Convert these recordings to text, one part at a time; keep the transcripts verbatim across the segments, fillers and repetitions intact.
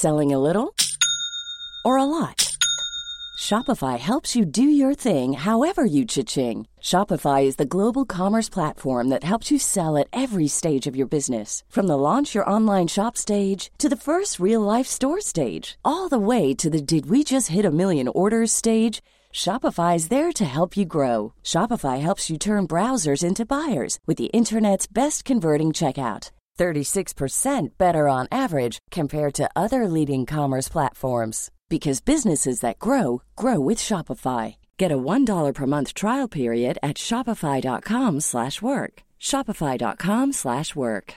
Selling a little or a lot? Shopify helps you do your thing however you cha-ching. Shopify is the global commerce platform that helps you sell at every stage of your business. From the launch your online shop stage to the first real-life store stage, all the way to the did we just hit a million orders stage. Shopify is there to help you grow. Shopify helps you turn browsers into buyers with the internet's best converting checkout. thirty-six percent better on average compared to other leading commerce platforms. Because businesses that grow, grow with Shopify. Get a one dollar per month trial period at shopify.com slash work. Shopify.com slash work.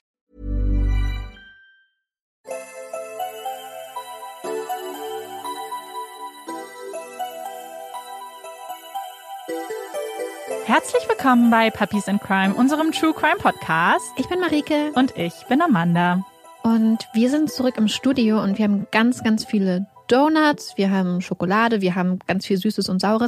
Herzlich willkommen bei Puppies in Crime, unserem True Crime Podcast. Ich bin Marike. Und ich bin Amanda. Und wir sind zurück im Studio und wir haben ganz, ganz viele Donuts, wir haben Schokolade, wir haben ganz viel Süßes und Saures,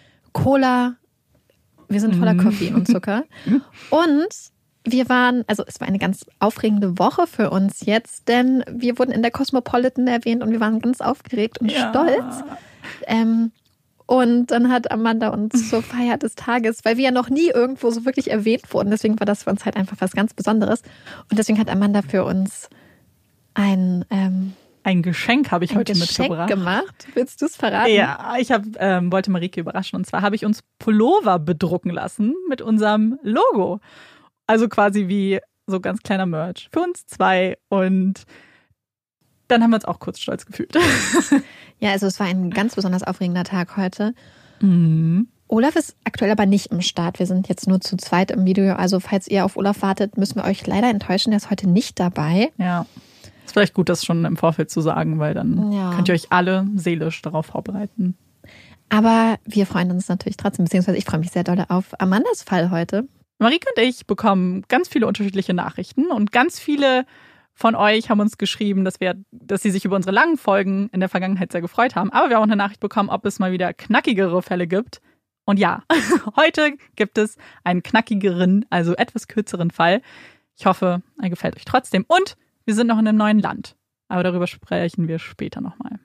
Cola, wir sind voller Koffein und Zucker. Und wir waren, also es war eine ganz aufregende Woche für uns jetzt, denn wir wurden in der Cosmopolitan erwähnt und wir waren ganz aufgeregt und ja. stolz. Ähm, und dann hat Amanda uns zur Feier des Tages, weil wir ja noch nie irgendwo so wirklich erwähnt wurden, deswegen war das für uns halt einfach was ganz Besonderes. Und deswegen hat Amanda für uns ein... Ähm, Ein Geschenk habe ich ein heute Geschenk mitgebracht. gemacht. Willst du es verraten? Ja, ich hab, ähm, wollte Marike überraschen. Und zwar habe ich uns Pullover bedrucken lassen mit unserem Logo. Also quasi wie so ganz kleiner Merch. Für uns zwei. Und dann haben wir uns auch kurz stolz gefühlt. Ja, also es war ein ganz besonders aufregender Tag heute. Mhm. Olaf ist aktuell aber nicht im Start. Wir sind jetzt nur zu zweit im Video. Also falls ihr auf Olaf wartet, müssen wir euch leider enttäuschen. Der ist heute nicht dabei. Ja. Ist vielleicht gut, das schon im Vorfeld zu sagen, weil dann ja. könnt ihr euch alle seelisch darauf vorbereiten. Aber wir freuen uns natürlich trotzdem, beziehungsweise ich freue mich sehr doll auf Amandas Fall heute. Marike und ich bekommen ganz viele unterschiedliche Nachrichten und ganz viele von euch haben uns geschrieben, dass wir, dass sie sich über unsere langen Folgen in der Vergangenheit sehr gefreut haben. Aber wir haben auch eine Nachricht bekommen, ob es mal wieder knackigere Fälle gibt. Und ja, heute gibt es einen knackigeren, also etwas kürzeren Fall. Ich hoffe, er gefällt euch trotzdem. Und wir sind noch in einem neuen Land, aber darüber sprechen wir später nochmal.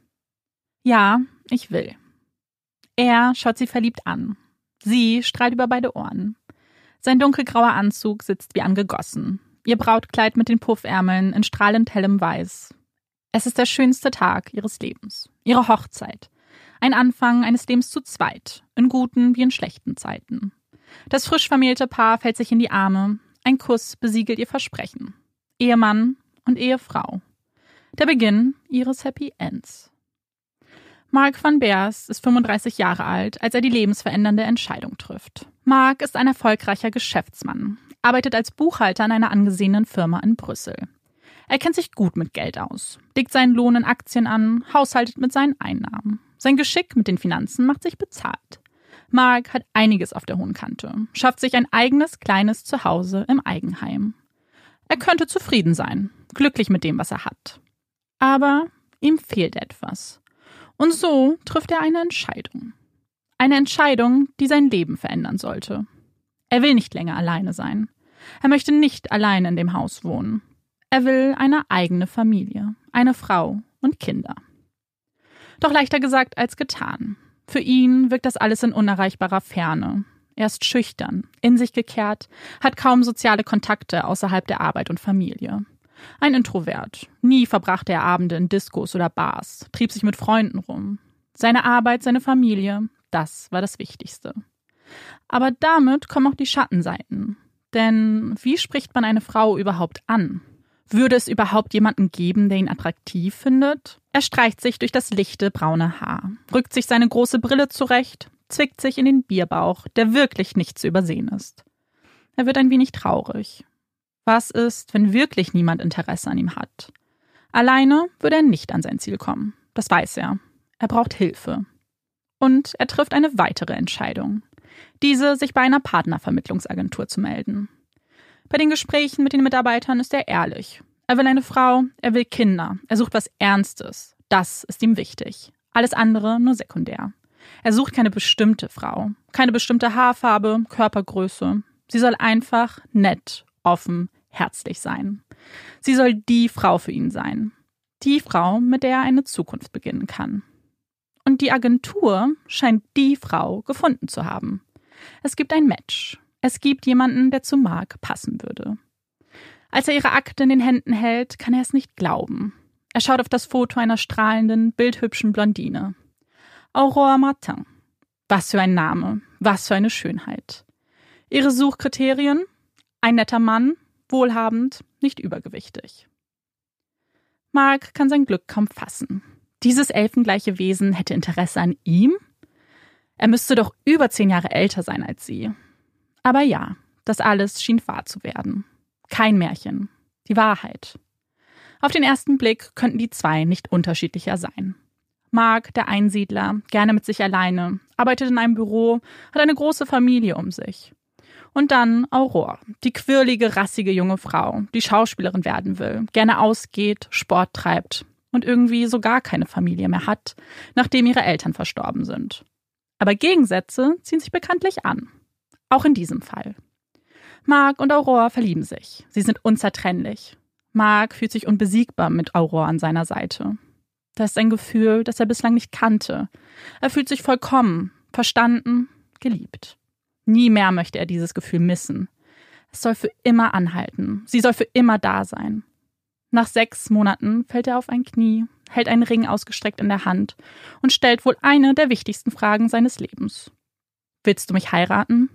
Ja, ich will. Er schaut sie verliebt an. Sie strahlt über beide Ohren. Sein dunkelgrauer Anzug sitzt wie angegossen. Ihr Brautkleid mit den Puffärmeln in strahlend hellem Weiß. Es ist der schönste Tag ihres Lebens. Ihre Hochzeit. Ein Anfang eines Lebens zu zweit, in guten wie in schlechten Zeiten. Das frisch vermählte Paar fällt sich in die Arme. Ein Kuss besiegelt ihr Versprechen. Ehemann und Ehefrau. Der Beginn ihres Happy Ends. Mark van Beers ist fünfunddreißig Jahre alt, als er die lebensverändernde Entscheidung trifft. Mark ist ein erfolgreicher Geschäftsmann, arbeitet als Buchhalter in einer angesehenen Firma in Brüssel. Er kennt sich gut mit Geld aus, legt seinen Lohn in Aktien an, haushaltet mit seinen Einnahmen. Sein Geschick mit den Finanzen macht sich bezahlt. Mark hat einiges auf der hohen Kante, schafft sich ein eigenes kleines Zuhause im Eigenheim. Er könnte zufrieden sein, glücklich mit dem, was er hat. Aber ihm fehlt etwas. Und so trifft er eine Entscheidung. Eine Entscheidung, die sein Leben verändern sollte. Er will nicht länger alleine sein. Er möchte nicht allein in dem Haus wohnen. Er will eine eigene Familie, eine Frau und Kinder. Doch leichter gesagt als getan. Für ihn wirkt das alles in unerreichbarer Ferne. Er ist schüchtern, in sich gekehrt, hat kaum soziale Kontakte außerhalb der Arbeit und Familie. Ein Introvert. Nie verbrachte er Abende in Diskos oder Bars, trieb sich mit Freunden rum. Seine Arbeit, seine Familie, das war das Wichtigste. Aber damit kommen auch die Schattenseiten. Denn wie spricht man eine Frau überhaupt an? Würde es überhaupt jemanden geben, der ihn attraktiv findet? Er streicht sich durch das lichte, braune Haar, rückt sich seine große Brille zurecht, zwickt sich in den Bierbauch, der wirklich nicht zu übersehen ist. Er wird ein wenig traurig. Was ist, wenn wirklich niemand Interesse an ihm hat? Alleine würde er nicht an sein Ziel kommen. Das weiß er. Er braucht Hilfe. Und er trifft eine weitere Entscheidung. Diese, sich bei einer Partnervermittlungsagentur zu melden. Bei den Gesprächen mit den Mitarbeitern ist er ehrlich. Er will eine Frau, er will Kinder, er sucht was Ernstes. Das ist ihm wichtig. Alles andere nur sekundär. Er sucht keine bestimmte Frau, keine bestimmte Haarfarbe, Körpergröße. Sie soll einfach nett, offen, herzlich sein. Sie soll die Frau für ihn sein. Die Frau, mit der er eine Zukunft beginnen kann. Und die Agentur scheint die Frau gefunden zu haben. Es gibt ein Match. Es gibt jemanden, der zu Mark passen würde. Als er ihre Akte in den Händen hält, kann er es nicht glauben. Er schaut auf das Foto einer strahlenden, bildhübschen Blondine. Aurore Martin. Was für ein Name, was für eine Schönheit. Ihre Suchkriterien? Ein netter Mann, wohlhabend, nicht übergewichtig. Mark kann sein Glück kaum fassen. Dieses elfengleiche Wesen hätte Interesse an ihm? Er müsste doch über zehn Jahre älter sein als sie. Aber ja, das alles schien wahr zu werden. Kein Märchen, die Wahrheit. Auf den ersten Blick könnten die zwei nicht unterschiedlicher sein. Mark, der Einsiedler, gerne mit sich alleine, arbeitet in einem Büro, hat eine große Familie um sich. Und dann Aurore, die quirlige, rassige junge Frau, die Schauspielerin werden will, gerne ausgeht, Sport treibt und irgendwie so gar keine Familie mehr hat, nachdem ihre Eltern verstorben sind. Aber Gegensätze ziehen sich bekanntlich an. Auch in diesem Fall. Mark und Aurore verlieben sich. Sie sind unzertrennlich. Mark fühlt sich unbesiegbar mit Aurore an seiner Seite. Das ist ein Gefühl, das er bislang nicht kannte. Er fühlt sich vollkommen, verstanden, geliebt. Nie mehr möchte er dieses Gefühl missen. Es soll für immer anhalten. Sie soll für immer da sein. Nach sechs Monaten fällt er auf ein Knie, hält einen Ring ausgestreckt in der Hand und stellt wohl eine der wichtigsten Fragen seines Lebens. Willst du mich heiraten?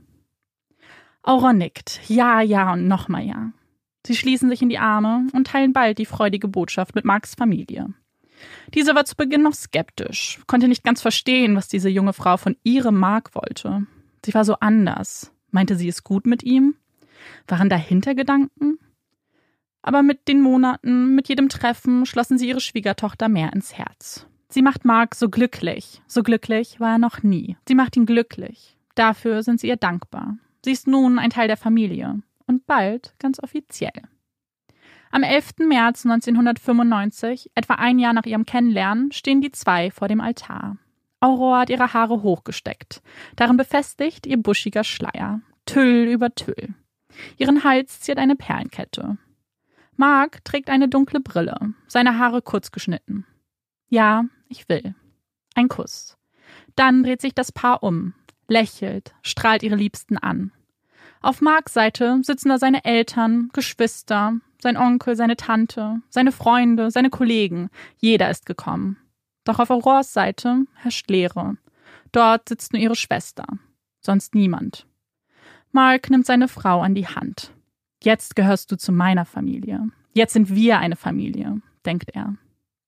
Aurore nickt. Ja, ja und nochmal ja. Sie schließen sich in die Arme und teilen bald die freudige Botschaft mit Marks Familie. Diese war zu Beginn noch skeptisch, konnte nicht ganz verstehen, was diese junge Frau von ihrem Mark wollte. Sie war so anders. Meinte sie es gut mit ihm? Waren da Hintergedanken? Aber mit den Monaten, mit jedem Treffen, schlossen sie ihre Schwiegertochter mehr ins Herz. Sie macht Mark so glücklich. So glücklich war er noch nie. Sie macht ihn glücklich. Dafür sind sie ihr dankbar. Sie ist nun ein Teil der Familie. Und bald ganz offiziell. Am elften März neunzehnhundertfünfundneunzig, etwa ein Jahr nach ihrem Kennenlernen, stehen die zwei vor dem Altar. Aurore hat ihre Haare hochgesteckt. Darin befestigt ihr buschiger Schleier. Tüll über Tüll. Ihren Hals ziert eine Perlenkette. Mark trägt eine dunkle Brille, seine Haare kurz geschnitten. Ja, ich will. Ein Kuss. Dann dreht sich das Paar um, lächelt, strahlt ihre Liebsten an. Auf Marks Seite sitzen da seine Eltern, Geschwister, sein Onkel, seine Tante, seine Freunde, seine Kollegen. Jeder ist gekommen. Doch auf Aurores Seite herrscht Leere. Dort sitzt nur ihre Schwester. Sonst niemand. Mark nimmt seine Frau an die Hand. Jetzt gehörst du zu meiner Familie. Jetzt sind wir eine Familie, denkt er.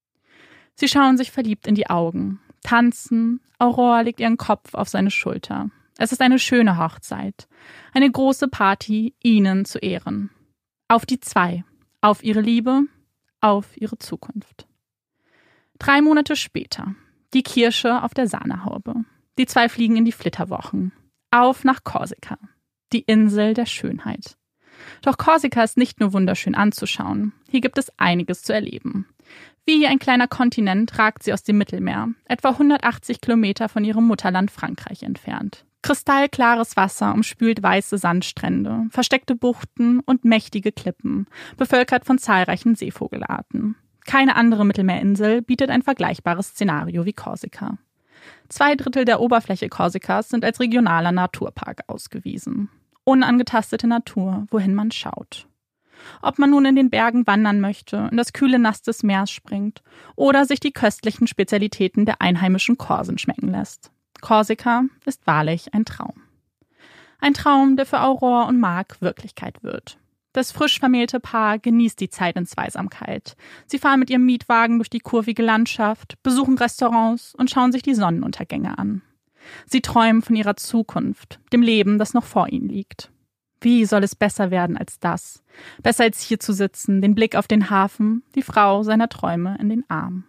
Sie schauen sich verliebt in die Augen, tanzen. Aurore legt ihren Kopf auf seine Schulter. Es ist eine schöne Hochzeit. Eine große Party, ihnen zu Ehren. Auf die zwei. Auf ihre Liebe, auf ihre Zukunft. Drei Monate später. Die Kirsche auf der Sahnehaube. Die zwei fliegen in die Flitterwochen. Auf nach Korsika. Die Insel der Schönheit. Doch Korsika ist nicht nur wunderschön anzuschauen. Hier gibt es einiges zu erleben. Wie ein kleiner Kontinent ragt sie aus dem Mittelmeer, etwa hundertachtzig Kilometer von ihrem Mutterland Frankreich entfernt. Kristallklares Wasser umspült weiße Sandstrände, versteckte Buchten und mächtige Klippen, bevölkert von zahlreichen Seevogelarten. Keine andere Mittelmeerinsel bietet ein vergleichbares Szenario wie Korsika. Zwei Drittel der Oberfläche Korsikas sind als regionaler Naturpark ausgewiesen. Unangetastete Natur, wohin man schaut. Ob man nun in den Bergen wandern möchte, in das kühle Nass des Meeres springt oder sich die köstlichen Spezialitäten der einheimischen Korsen schmecken lässt. Korsika ist wahrlich ein Traum. Ein Traum, der für Aurore und Mark Wirklichkeit wird. Das frisch vermählte Paar genießt die Zeit in Zweisamkeit. Sie fahren mit ihrem Mietwagen durch die kurvige Landschaft, besuchen Restaurants und schauen sich die Sonnenuntergänge an. Sie träumen von ihrer Zukunft, dem Leben, das noch vor ihnen liegt. Wie soll es besser werden als das? Besser als hier zu sitzen, den Blick auf den Hafen, die Frau seiner Träume in den Arm.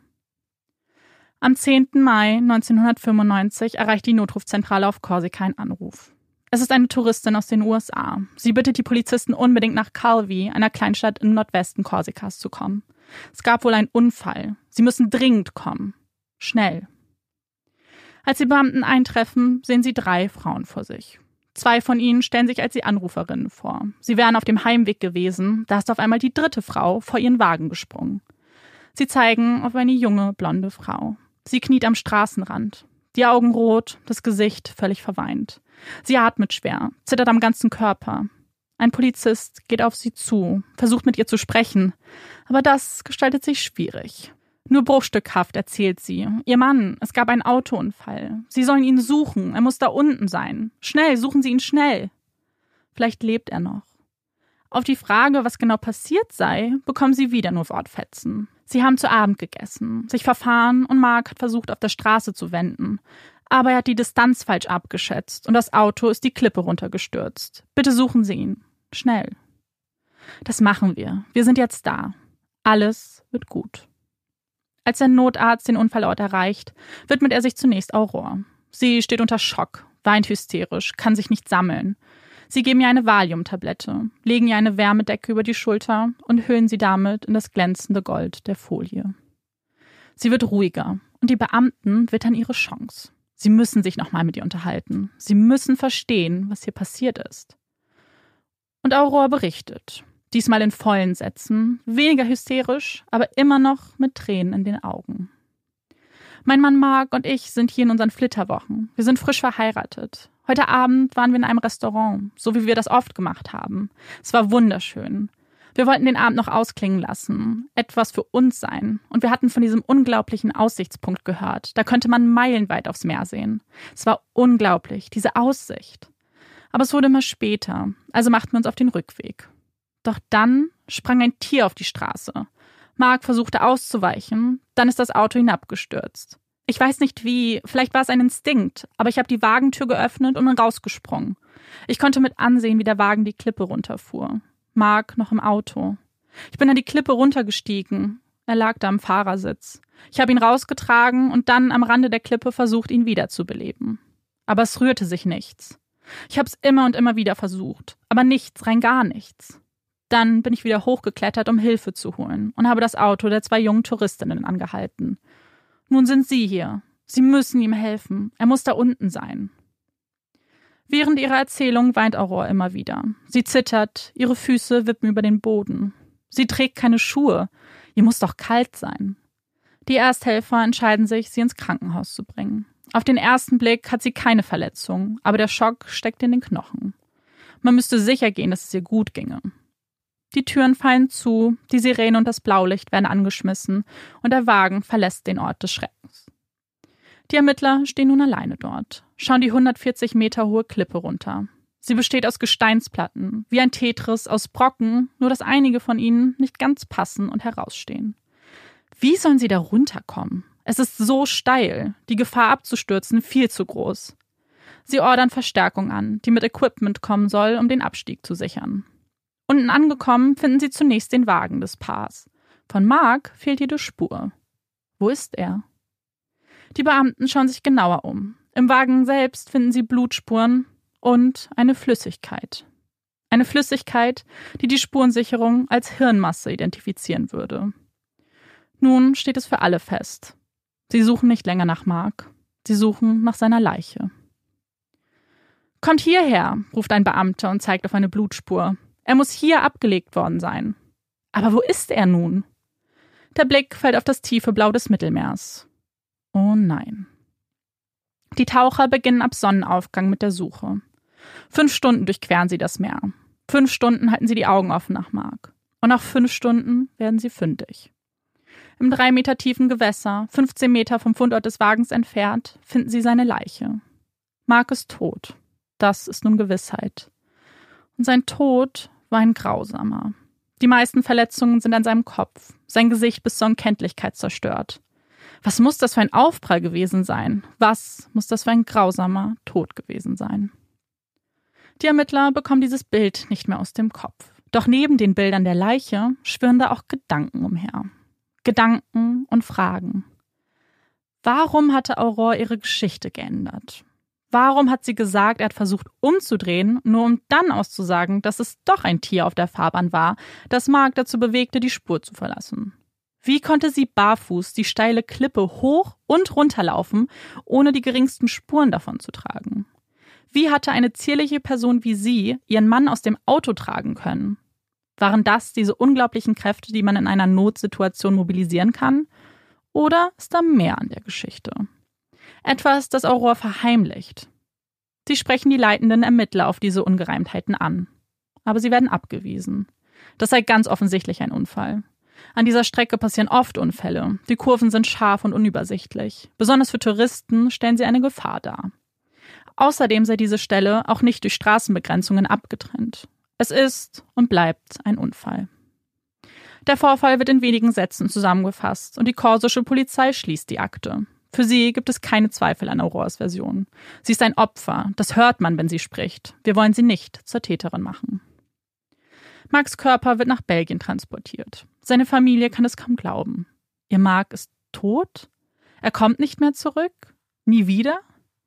Am zehnten Mai neunzehnhundertfünfundneunzig erreicht die Notrufzentrale auf Korsika ein Anruf. Es ist eine Touristin aus den U S A. Sie bittet die Polizisten unbedingt nach Calvi, einer Kleinstadt im Nordwesten Korsikas, zu kommen. Es gab wohl einen Unfall. Sie müssen dringend kommen. Schnell. Als die Beamten eintreffen, sehen sie drei Frauen vor sich. Zwei von ihnen stellen sich als die Anruferinnen vor. Sie wären auf dem Heimweg gewesen, da ist auf einmal die dritte Frau vor ihren Wagen gesprungen. Sie zeigen auf eine junge, blonde Frau. Sie kniet am Straßenrand. Die Augen rot, das Gesicht völlig verweint. Sie atmet schwer, zittert am ganzen Körper. Ein Polizist geht auf sie zu, versucht mit ihr zu sprechen. Aber das gestaltet sich schwierig. Nur bruchstückhaft erzählt sie. Ihr Mann, es gab einen Autounfall. Sie sollen ihn suchen, er muss da unten sein. Schnell, suchen Sie ihn schnell. Vielleicht lebt er noch. Auf die Frage, was genau passiert sei, bekommen sie wieder nur Wortfetzen. Sie haben zu Abend gegessen, sich verfahren und Mark hat versucht, auf der Straße zu wenden. Aber er hat die Distanz falsch abgeschätzt und das Auto ist die Klippe runtergestürzt. Bitte suchen Sie ihn. Schnell. Das machen wir. Wir sind jetzt da. Alles wird gut. Als der Notarzt den Unfallort erreicht, widmet er sich zunächst Aurore. Sie steht unter Schock, weint hysterisch, kann sich nicht sammeln. Sie geben ihr eine Valium-Tablette, legen ihr eine Wärmedecke über die Schulter und hüllen sie damit in das glänzende Gold der Folie. Sie wird ruhiger und die Beamten wittern ihre Chance. Sie müssen sich nochmal mit ihr unterhalten. Sie müssen verstehen, was hier passiert ist. Und Aurore berichtet, diesmal in vollen Sätzen, weniger hysterisch, aber immer noch mit Tränen in den Augen. Mein Mann Mark und ich sind hier in unseren Flitterwochen. Wir sind frisch verheiratet. Heute Abend waren wir in einem Restaurant, so wie wir das oft gemacht haben. Es war wunderschön. Wir wollten den Abend noch ausklingen lassen, etwas für uns sein. Und wir hatten von diesem unglaublichen Aussichtspunkt gehört. Da könnte man meilenweit aufs Meer sehen. Es war unglaublich, diese Aussicht. Aber es wurde immer später, also machten wir uns auf den Rückweg. Doch dann sprang ein Tier auf die Straße. Mark versuchte auszuweichen, dann ist das Auto hinabgestürzt. Ich weiß nicht wie, vielleicht war es ein Instinkt, aber ich habe die Wagentür geöffnet und bin rausgesprungen. Ich konnte mit ansehen, wie der Wagen die Klippe runterfuhr. Mark noch im Auto. Ich bin an die Klippe runtergestiegen. Er lag da am Fahrersitz. Ich habe ihn rausgetragen und dann am Rande der Klippe versucht, ihn wiederzubeleben. Aber es rührte sich nichts. Ich habe es immer und immer wieder versucht, aber nichts, rein gar nichts. Dann bin ich wieder hochgeklettert, um Hilfe zu holen und habe das Auto der zwei jungen Touristinnen angehalten. Nun sind Sie hier. Sie müssen ihm helfen. Er muss da unten sein. Während ihrer Erzählung weint Aurore immer wieder. Sie zittert, ihre Füße wippen über den Boden. Sie trägt keine Schuhe. Ihr muss doch kalt sein. Die Ersthelfer entscheiden sich, sie ins Krankenhaus zu bringen. Auf den ersten Blick hat sie keine Verletzung, aber der Schock steckt in den Knochen. Man müsste sicher gehen, dass es ihr gut ginge. Die Türen fallen zu, die Sirene und das Blaulicht werden angeschmissen und der Wagen verlässt den Ort des Schreckens. Die Ermittler stehen nun alleine dort, schauen die hundertvierzig Meter hohe Klippe runter. Sie besteht aus Gesteinsplatten, wie ein Tetris aus Brocken, nur dass einige von ihnen nicht ganz passen und herausstehen. Wie sollen sie da runterkommen? Es ist so steil, die Gefahr abzustürzen viel zu groß. Sie ordern Verstärkung an, die mit Equipment kommen soll, um den Abstieg zu sichern. Unten angekommen finden sie zunächst den Wagen des Paars. Von Mark fehlt jede Spur. Wo ist er? Die Beamten schauen sich genauer um. Im Wagen selbst finden sie Blutspuren und eine Flüssigkeit. Eine Flüssigkeit, die die Spurensicherung als Hirnmasse identifizieren würde. Nun steht es für alle fest. Sie suchen nicht länger nach Mark. Sie suchen nach seiner Leiche. »Kommt hierher«, ruft ein Beamter und zeigt auf eine Blutspur. Er muss hier abgelegt worden sein. Aber wo ist er nun? Der Blick fällt auf das tiefe Blau des Mittelmeers. Oh nein. Die Taucher beginnen ab Sonnenaufgang mit der Suche. Fünf Stunden durchqueren sie das Meer. Fünf Stunden halten sie die Augen offen nach Mark. Und nach fünf Stunden werden sie fündig. Im drei Meter tiefen Gewässer, fünfzehn Meter vom Fundort des Wagens entfernt, finden sie seine Leiche. Mark ist tot. Das ist nun Gewissheit. Und sein Tod war ein grausamer. Die meisten Verletzungen sind an seinem Kopf, sein Gesicht bis zur Unkenntlichkeit zerstört. Was muss das für ein Aufprall gewesen sein? Was muss das für ein grausamer Tod gewesen sein? Die Ermittler bekommen dieses Bild nicht mehr aus dem Kopf. Doch neben den Bildern der Leiche schwirren da auch Gedanken umher. Gedanken und Fragen. Warum hatte Aurore ihre Geschichte geändert? Warum hat sie gesagt, er hat versucht umzudrehen, nur um dann auszusagen, dass es doch ein Tier auf der Fahrbahn war, das Mark dazu bewegte, die Spur zu verlassen? Wie konnte sie barfuß die steile Klippe hoch und runterlaufen, ohne die geringsten Spuren davon zu tragen? Wie hatte eine zierliche Person wie sie ihren Mann aus dem Auto tragen können? Waren das diese unglaublichen Kräfte, die man in einer Notsituation mobilisieren kann? Oder ist da mehr an der Geschichte? Etwas, das Aurore verheimlicht. Sie sprechen die leitenden Ermittler auf diese Ungereimtheiten an. Aber sie werden abgewiesen. Das sei ganz offensichtlich ein Unfall. An dieser Strecke passieren oft Unfälle. Die Kurven sind scharf und unübersichtlich. Besonders für Touristen stellen sie eine Gefahr dar. Außerdem sei diese Stelle auch nicht durch Straßenbegrenzungen abgetrennt. Es ist und bleibt ein Unfall. Der Vorfall wird in wenigen Sätzen zusammengefasst und die korsische Polizei schließt die Akte. Für sie gibt es keine Zweifel an Aurores Version. Sie ist ein Opfer, das hört man, wenn sie spricht. Wir wollen sie nicht zur Täterin machen. Marks Körper wird nach Belgien transportiert. Seine Familie kann es kaum glauben. Ihr Mark ist tot? Er kommt nicht mehr zurück? Nie wieder?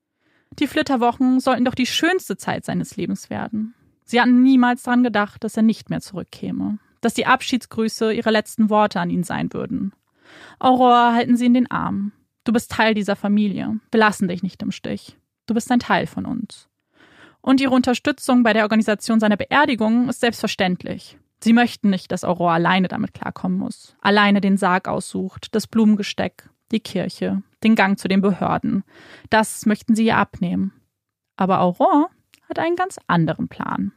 Die Flitterwochen sollten doch die schönste Zeit seines Lebens werden. Sie hatten niemals daran gedacht, dass er nicht mehr zurückkäme, dass die Abschiedsgrüße ihre letzten Worte an ihn sein würden. Aurore halten sie in den Arm. Du bist Teil dieser Familie. Wir lassen dich nicht im Stich. Du bist ein Teil von uns. Und ihre Unterstützung bei der Organisation seiner Beerdigung ist selbstverständlich. Sie möchten nicht, dass Aurore alleine damit klarkommen muss. Alleine den Sarg aussucht, das Blumengesteck, die Kirche, den Gang zu den Behörden. Das möchten sie ihr abnehmen. Aber Aurore hat einen ganz anderen Plan.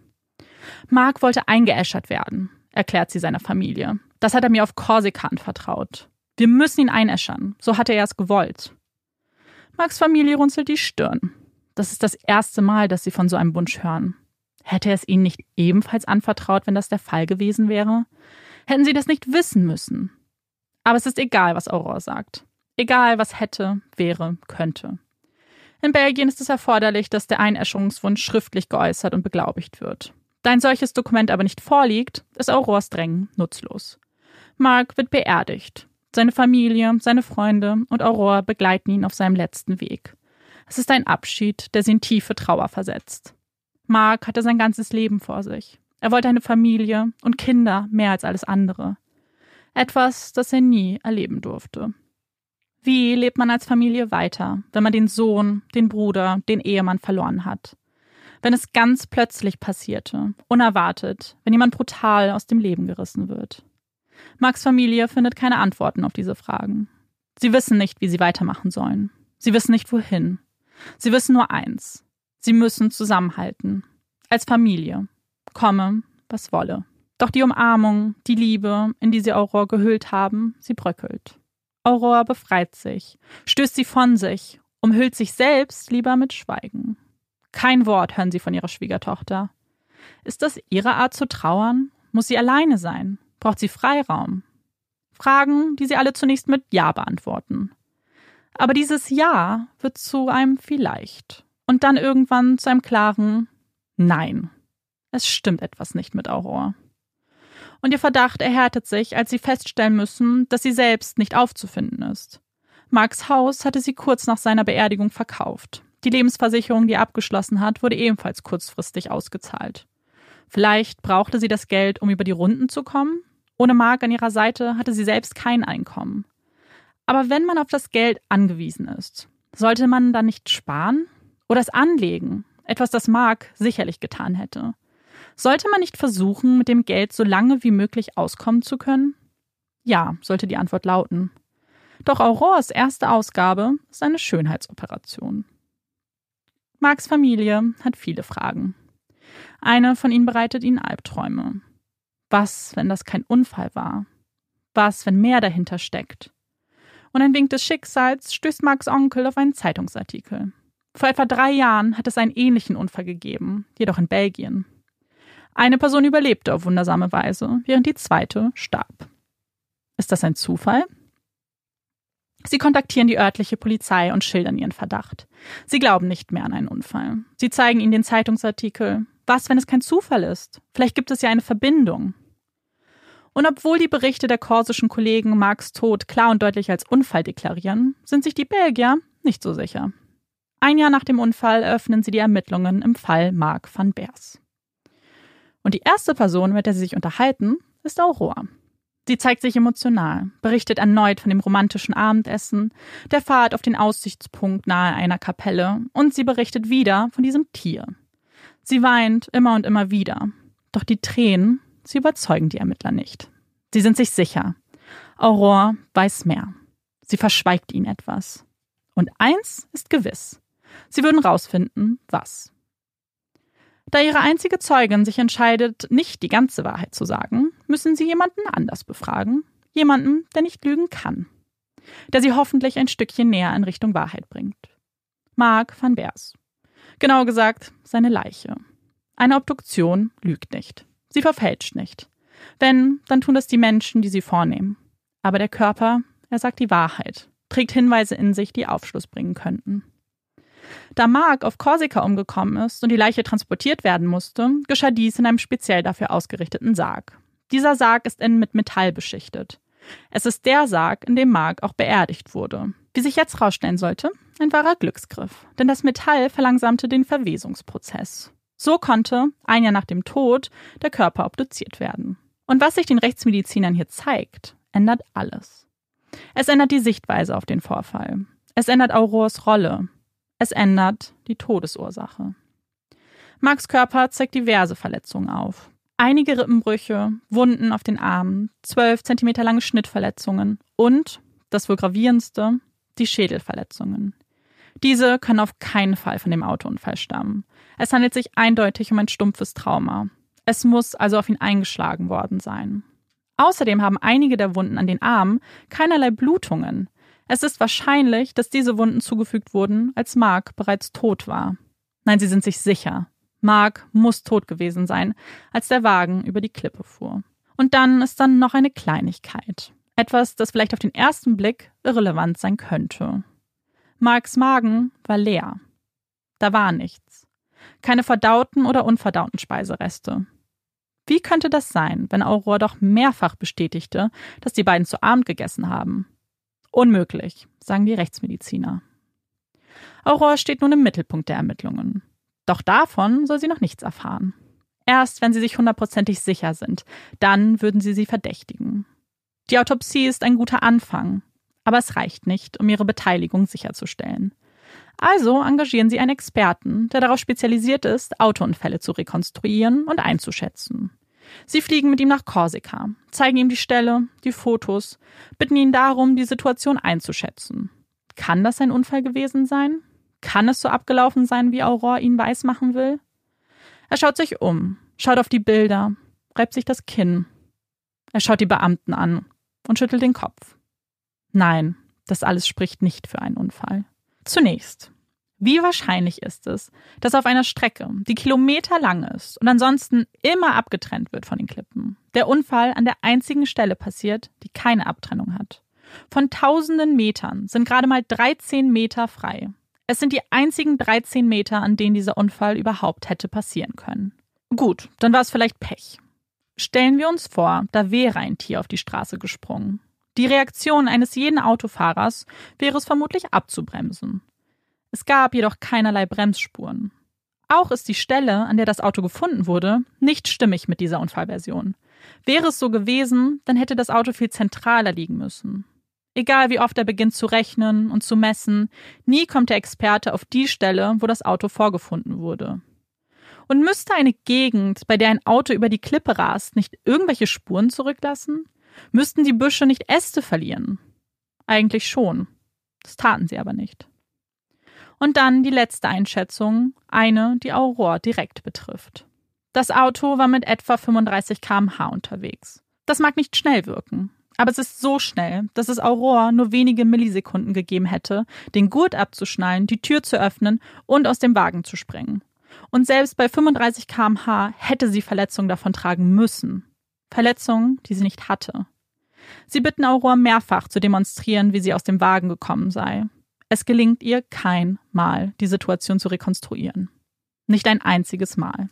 Mark wollte eingeäschert werden, erklärt sie seiner Familie. Das hat er mir auf Korsika anvertraut. Wir müssen ihn einäschern, so hatte er es gewollt. Marks Familie runzelt die Stirn. Das ist das erste Mal, dass sie von so einem Wunsch hören. Hätte er es ihnen nicht ebenfalls anvertraut, wenn das der Fall gewesen wäre? Hätten sie das nicht wissen müssen? Aber es ist egal, was Aurore sagt. Egal, was hätte, wäre, könnte. In Belgien ist es erforderlich, dass der Einäscherungswunsch schriftlich geäußert und beglaubigt wird. Da ein solches Dokument aber nicht vorliegt, ist Aurores Drängen nutzlos. Mark wird beerdigt. Seine Familie, seine Freunde und Aurore begleiten ihn auf seinem letzten Weg. Es ist ein Abschied, der sie in tiefe Trauer versetzt. Mark hatte sein ganzes Leben vor sich. Er wollte eine Familie und Kinder mehr als alles andere. Etwas, das er nie erleben durfte. Wie lebt man als Familie weiter, wenn man den Sohn, den Bruder, den Ehemann verloren hat? Wenn es ganz plötzlich passierte, unerwartet, wenn jemand brutal aus dem Leben gerissen wird. Marks Familie findet keine Antworten auf diese Fragen. Sie wissen nicht, wie sie weitermachen sollen. Sie wissen nicht, wohin. Sie wissen nur eins. Sie müssen zusammenhalten. Als Familie. Komme, was wolle. Doch die Umarmung, die Liebe, in die sie Aurore gehüllt haben, sie bröckelt. Aurore befreit sich, stößt sie von sich, umhüllt sich selbst lieber mit Schweigen. Kein Wort hören sie von ihrer Schwiegertochter. Ist das ihre Art zu trauern? Muss sie alleine sein? Braucht sie Freiraum? Fragen, die sie alle zunächst mit Ja beantworten. Aber dieses Ja wird zu einem Vielleicht und dann irgendwann zu einem klaren Nein. Es stimmt etwas nicht mit Aurore. Und ihr Verdacht erhärtet sich, als sie feststellen müssen, dass sie selbst nicht aufzufinden ist. Marks Haus hatte sie kurz nach seiner Beerdigung verkauft. Die Lebensversicherung, die er abgeschlossen hat, wurde ebenfalls kurzfristig ausgezahlt. Vielleicht brauchte sie das Geld, um über die Runden zu kommen? Ohne Mark an ihrer Seite hatte sie selbst kein Einkommen. Aber wenn man auf das Geld angewiesen ist, sollte man dann nicht sparen? Oder es anlegen? Etwas, das Mark sicherlich getan hätte. Sollte man nicht versuchen, mit dem Geld so lange wie möglich auskommen zu können? Ja, sollte die Antwort lauten. Doch Aurores erste Ausgabe ist eine Schönheitsoperation. Marks Familie hat viele Fragen. Eine von ihnen bereitet ihnen Albträume. Was, wenn das kein Unfall war? Was, wenn mehr dahinter steckt? Und ein Wink des Schicksals stößt Marks Onkel auf einen Zeitungsartikel. Vor etwa drei Jahren hat es einen ähnlichen Unfall gegeben, jedoch in Belgien. Eine Person überlebte auf wundersame Weise, während die zweite starb. Ist das ein Zufall? Sie kontaktieren die örtliche Polizei und schildern ihren Verdacht. Sie glauben nicht mehr an einen Unfall. Sie zeigen ihnen den Zeitungsartikel. Was, wenn es kein Zufall ist? Vielleicht gibt es ja eine Verbindung. Und obwohl die Berichte der korsischen Kollegen Marks Tod klar und deutlich als Unfall deklarieren, sind sich die Belgier nicht so sicher. Ein Jahr nach dem Unfall eröffnen sie die Ermittlungen im Fall Mark van Beers. Und die erste Person, mit der sie sich unterhalten, ist Aurore. Sie zeigt sich emotional, berichtet erneut von dem romantischen Abendessen, der Fahrt auf den Aussichtspunkt nahe einer Kapelle und sie berichtet wieder von diesem Tier. Sie weint immer und immer wieder. Doch die Tränen sie überzeugen die Ermittler nicht. Sie sind sich sicher. Aurore weiß mehr. Sie verschweigt ihnen etwas. Und eins ist gewiss. Sie würden rausfinden, was. Da ihre einzige Zeugin sich entscheidet, nicht die ganze Wahrheit zu sagen, müssen sie jemanden anders befragen. Jemanden, der nicht lügen kann. Der sie hoffentlich ein Stückchen näher in Richtung Wahrheit bringt. Mark van Beers. Genauer gesagt, seine Leiche. Eine Obduktion lügt nicht. Sie verfälscht nicht. Wenn, dann tun das die Menschen, die sie vornehmen. Aber der Körper, er sagt die Wahrheit, trägt Hinweise in sich, die Aufschluss bringen könnten. Da Mark auf Korsika umgekommen ist und die Leiche transportiert werden musste, geschah dies in einem speziell dafür ausgerichteten Sarg. Dieser Sarg ist innen mit Metall beschichtet. Es ist der Sarg, in dem Mark auch beerdigt wurde. Wie sich jetzt rausstellen sollte, ein wahrer Glücksgriff. Denn das Metall verlangsamte den Verwesungsprozess. So konnte, ein Jahr nach dem Tod, der Körper obduziert werden. Und was sich den Rechtsmedizinern hier zeigt, ändert alles. Es ändert die Sichtweise auf den Vorfall. Es ändert Aurores Rolle. Es ändert die Todesursache. Marks Körper zeigt diverse Verletzungen auf. Einige Rippenbrüche, Wunden auf den Armen, zwölf Zentimeter lange Schnittverletzungen und, das wohl gravierendste, die Schädelverletzungen. Diese können auf keinen Fall von dem Autounfall stammen. Es handelt sich eindeutig um ein stumpfes Trauma. Es muss also auf ihn eingeschlagen worden sein. Außerdem haben einige der Wunden an den Armen keinerlei Blutungen. Es ist wahrscheinlich, dass diese Wunden zugefügt wurden, als Mark bereits tot war. Nein, sie sind sich sicher. Mark muss tot gewesen sein, als der Wagen über die Klippe fuhr. Und dann ist dann noch eine Kleinigkeit. Etwas, das vielleicht auf den ersten Blick irrelevant sein könnte. Marks Magen war leer. Da war nichts. Keine verdauten oder unverdauten Speisereste. Wie könnte das sein, wenn Aurore doch mehrfach bestätigte, dass die beiden zu Abend gegessen haben? Unmöglich, sagen die Rechtsmediziner. Aurore steht nun im Mittelpunkt der Ermittlungen. Doch davon soll sie noch nichts erfahren. Erst wenn sie sich hundertprozentig sicher sind, dann würden sie sie verdächtigen. Die Autopsie ist ein guter Anfang, aber es reicht nicht, um ihre Beteiligung sicherzustellen. Also engagieren sie einen Experten, der darauf spezialisiert ist, Autounfälle zu rekonstruieren und einzuschätzen. Sie fliegen mit ihm nach Korsika, zeigen ihm die Stelle, die Fotos, bitten ihn darum, die Situation einzuschätzen. Kann das ein Unfall gewesen sein? Kann es so abgelaufen sein, wie Aurore ihn weismachen will? Er schaut sich um, schaut auf die Bilder, reibt sich das Kinn. Er schaut die Beamten an und schüttelt den Kopf. Nein, das alles spricht nicht für einen Unfall. Zunächst, wie wahrscheinlich ist es, dass auf einer Strecke, die kilometerlang ist und ansonsten immer abgetrennt wird von den Klippen, der Unfall an der einzigen Stelle passiert, die keine Abtrennung hat? Von tausenden Metern sind gerade mal dreizehn Meter frei. Es sind die einzigen dreizehn Meter, an denen dieser Unfall überhaupt hätte passieren können. Gut, dann war es vielleicht Pech. Stellen wir uns vor, da wäre ein Tier auf die Straße gesprungen. Die Reaktion eines jeden Autofahrers wäre es vermutlich abzubremsen. Es gab jedoch keinerlei Bremsspuren. Auch ist die Stelle, an der das Auto gefunden wurde, nicht stimmig mit dieser Unfallversion. Wäre es so gewesen, dann hätte das Auto viel zentraler liegen müssen. Egal wie oft er beginnt zu rechnen und zu messen, nie kommt der Experte auf die Stelle, wo das Auto vorgefunden wurde. Und müsste eine Gegend, bei der ein Auto über die Klippe rast, nicht irgendwelche Spuren zurücklassen? Müssten die Büsche nicht Äste verlieren? Eigentlich schon. Das taten sie aber nicht. Und dann die letzte Einschätzung, eine, die Aurore direkt betrifft. Das Auto war mit etwa fünfunddreißig Kilometer pro Stunde unterwegs. Das mag nicht schnell wirken, aber es ist so schnell, dass es Aurore nur wenige Millisekunden gegeben hätte, den Gurt abzuschnallen, die Tür zu öffnen und aus dem Wagen zu springen. Und selbst bei fünfunddreißig Kilometer pro Stunde hätte sie Verletzungen davontragen müssen. Verletzungen, die sie nicht hatte. Sie bitten Aurore mehrfach zu demonstrieren, wie sie aus dem Wagen gekommen sei. Es gelingt ihr kein Mal, die Situation zu rekonstruieren. Nicht ein einziges Mal.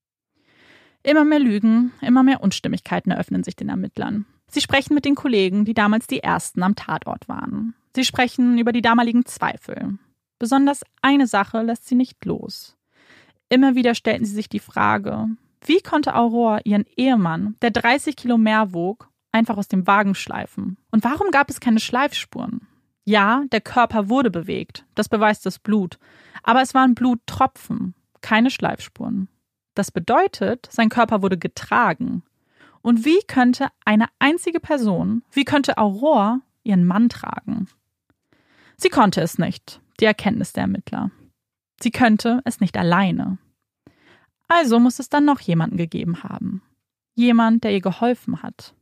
Immer mehr Lügen, immer mehr Unstimmigkeiten eröffnen sich den Ermittlern. Sie sprechen mit den Kollegen, die damals die Ersten am Tatort waren. Sie sprechen über die damaligen Zweifel. Besonders eine Sache lässt sie nicht los. Immer wieder stellten sie sich die Frage, wie konnte Aurore ihren Ehemann, der dreißig Kilo mehr wog, einfach aus dem Wagen schleifen? Und warum gab es keine Schleifspuren? Ja, der Körper wurde bewegt, das beweist das Blut. Aber es waren Bluttropfen, keine Schleifspuren. Das bedeutet, sein Körper wurde getragen. Und wie könnte eine einzige Person, wie könnte Aurore ihren Mann tragen? Sie konnte es nicht, die Erkenntnis der Ermittler. Sie könnte es nicht alleine. Also muss es dann noch jemanden gegeben haben. Jemand, der ihr geholfen hat.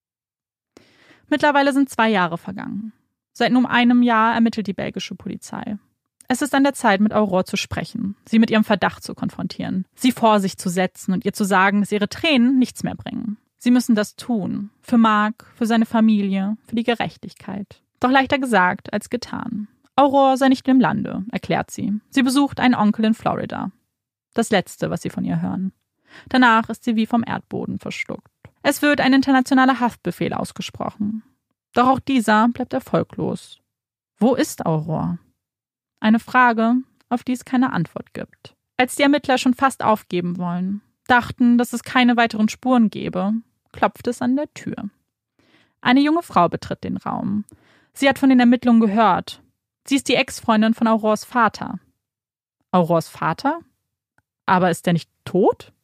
Mittlerweile sind zwei Jahre vergangen. Seit nun einem Jahr ermittelt die belgische Polizei. Es ist an der Zeit, mit Aurore zu sprechen, sie mit ihrem Verdacht zu konfrontieren, sie vor sich zu setzen und ihr zu sagen, dass ihre Tränen nichts mehr bringen. Sie müssen das tun. Für Mark, für seine Familie, für die Gerechtigkeit. Doch leichter gesagt als getan. Aurore sei nicht im Lande, erklärt sie. Sie besucht einen Onkel in Florida. Das Letzte, was sie von ihr hören. Danach ist sie wie vom Erdboden verschluckt. Es wird ein internationaler Haftbefehl ausgesprochen. Doch auch dieser bleibt erfolglos. Wo ist Aurore? Eine Frage, auf die es keine Antwort gibt. Als die Ermittler schon fast aufgeben wollen, dachten, dass es keine weiteren Spuren gäbe, klopft es an der Tür. Eine junge Frau betritt den Raum. Sie hat von den Ermittlungen gehört. Sie ist die Ex-Freundin von Aurores Vater. Aurores Vater? Aber ist er nicht tot?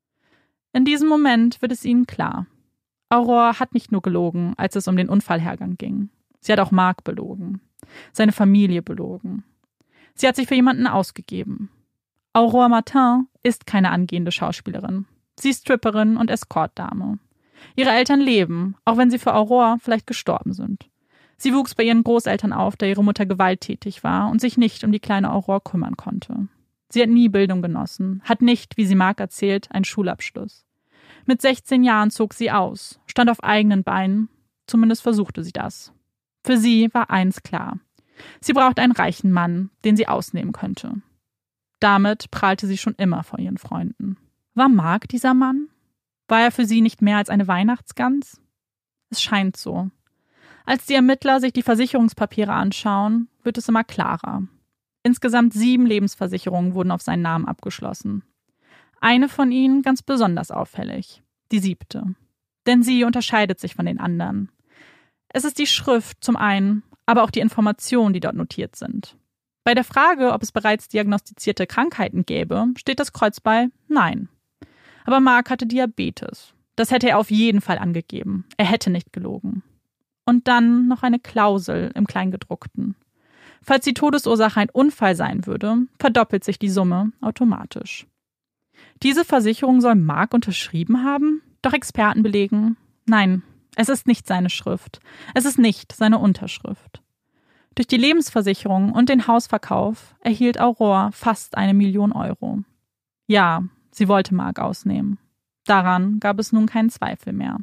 In diesem Moment wird es ihnen klar. Aurore hat nicht nur gelogen, als es um den Unfallhergang ging. Sie hat auch Mark belogen. Seine Familie belogen. Sie hat sich für jemanden ausgegeben. Aurore Martin ist keine angehende Schauspielerin. Sie ist Stripperin und Escortdame. Ihre Eltern leben, auch wenn sie für Aurore vielleicht gestorben sind. Sie wuchs bei ihren Großeltern auf, da ihre Mutter gewalttätig war und sich nicht um die kleine Aurore kümmern konnte. Sie hat nie Bildung genossen, hat nicht, wie sie Mark erzählt, einen Schulabschluss. Mit sechzehn Jahren zog sie aus, stand auf eigenen Beinen, zumindest versuchte sie das. Für sie war eins klar. Sie braucht einen reichen Mann, den sie ausnehmen könnte. Damit prahlte sie schon immer vor ihren Freunden. War Mark dieser Mann? War er für sie nicht mehr als eine Weihnachtsgans? Es scheint so. Als die Ermittler sich die Versicherungspapiere anschauen, wird es immer klarer. Insgesamt sieben Lebensversicherungen wurden auf seinen Namen abgeschlossen. Eine von ihnen ganz besonders auffällig, die siebte. Denn sie unterscheidet sich von den anderen. Es ist die Schrift zum einen, aber auch die Informationen, die dort notiert sind. Bei der Frage, ob es bereits diagnostizierte Krankheiten gäbe, steht das Kreuz bei Nein. Aber Mark hatte Diabetes. Das hätte er auf jeden Fall angegeben. Er hätte nicht gelogen. Und dann noch eine Klausel im Kleingedruckten. Falls die Todesursache ein Unfall sein würde, verdoppelt sich die Summe automatisch. Diese Versicherung soll Mark unterschrieben haben? Doch Experten belegen, nein, es ist nicht seine Schrift. Es ist nicht seine Unterschrift. Durch die Lebensversicherung und den Hausverkauf erhielt Aurore fast eine Million Euro. Ja, sie wollte Mark ausnehmen. Daran gab es nun keinen Zweifel mehr.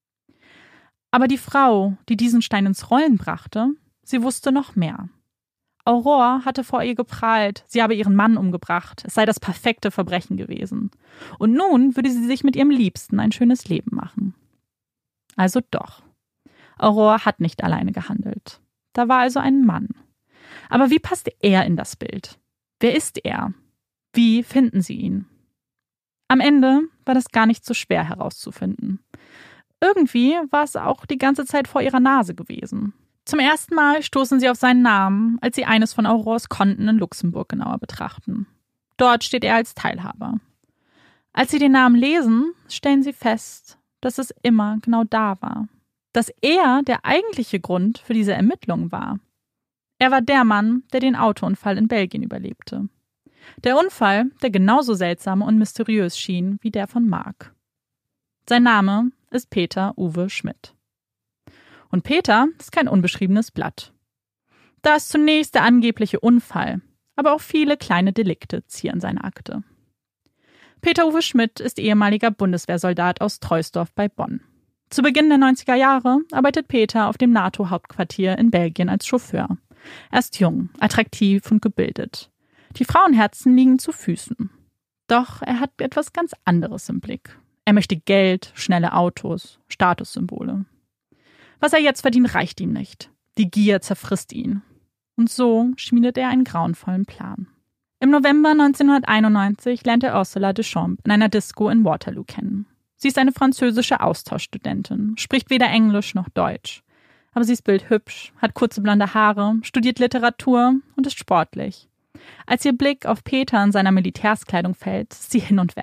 Aber die Frau, die diesen Stein ins Rollen brachte, sie wusste noch mehr. Aurore hatte vor ihr geprahlt, sie habe ihren Mann umgebracht, es sei das perfekte Verbrechen gewesen. Und nun würde sie sich mit ihrem Liebsten ein schönes Leben machen. Also doch. Aurore hat nicht alleine gehandelt. Da war also ein Mann. Aber wie passt er in das Bild? Wer ist er? Wie finden sie ihn? Am Ende war das gar nicht so schwer herauszufinden. Irgendwie war es auch die ganze Zeit vor ihrer Nase gewesen. Zum ersten Mal stoßen sie auf seinen Namen, als sie eines von Aurores Konten in Luxemburg genauer betrachten. Dort steht er als Teilhaber. Als sie den Namen lesen, stellen sie fest, dass es immer genau da war. Dass er der eigentliche Grund für diese Ermittlungen war. Er war der Mann, der den Autounfall in Belgien überlebte. Der Unfall, der genauso seltsam und mysteriös schien wie der von Mark. Sein Name ist Peter Uwe Schmidt. Und Peter ist kein unbeschriebenes Blatt. Da ist zunächst der angebliche Unfall, aber auch viele kleine Delikte zieren seine Akte. Peter Uwe Schmidt ist ehemaliger Bundeswehrsoldat aus Troisdorf bei Bonn. Zu Beginn der neunziger Jahre arbeitet Peter auf dem NATO-Hauptquartier in Belgien als Chauffeur. Er ist jung, attraktiv und gebildet. Die Frauenherzen liegen zu Füßen. Doch er hat etwas ganz anderes im Blick. Er möchte Geld, schnelle Autos, Statussymbole. Was er jetzt verdient, reicht ihm nicht. Die Gier zerfrisst ihn. Und so schmiedet er einen grauenvollen Plan. Im November neunzehnhunderteinundneunzig lernt er Ursula Deschamps in einer Disco in Waterloo kennen. Sie ist eine französische Austauschstudentin, spricht weder Englisch noch Deutsch. Aber sie ist bildhübsch, hat kurze blonde Haare, studiert Literatur und ist sportlich. Als ihr Blick auf Peter in seiner Militärskleidung fällt, ist sie hin und weg.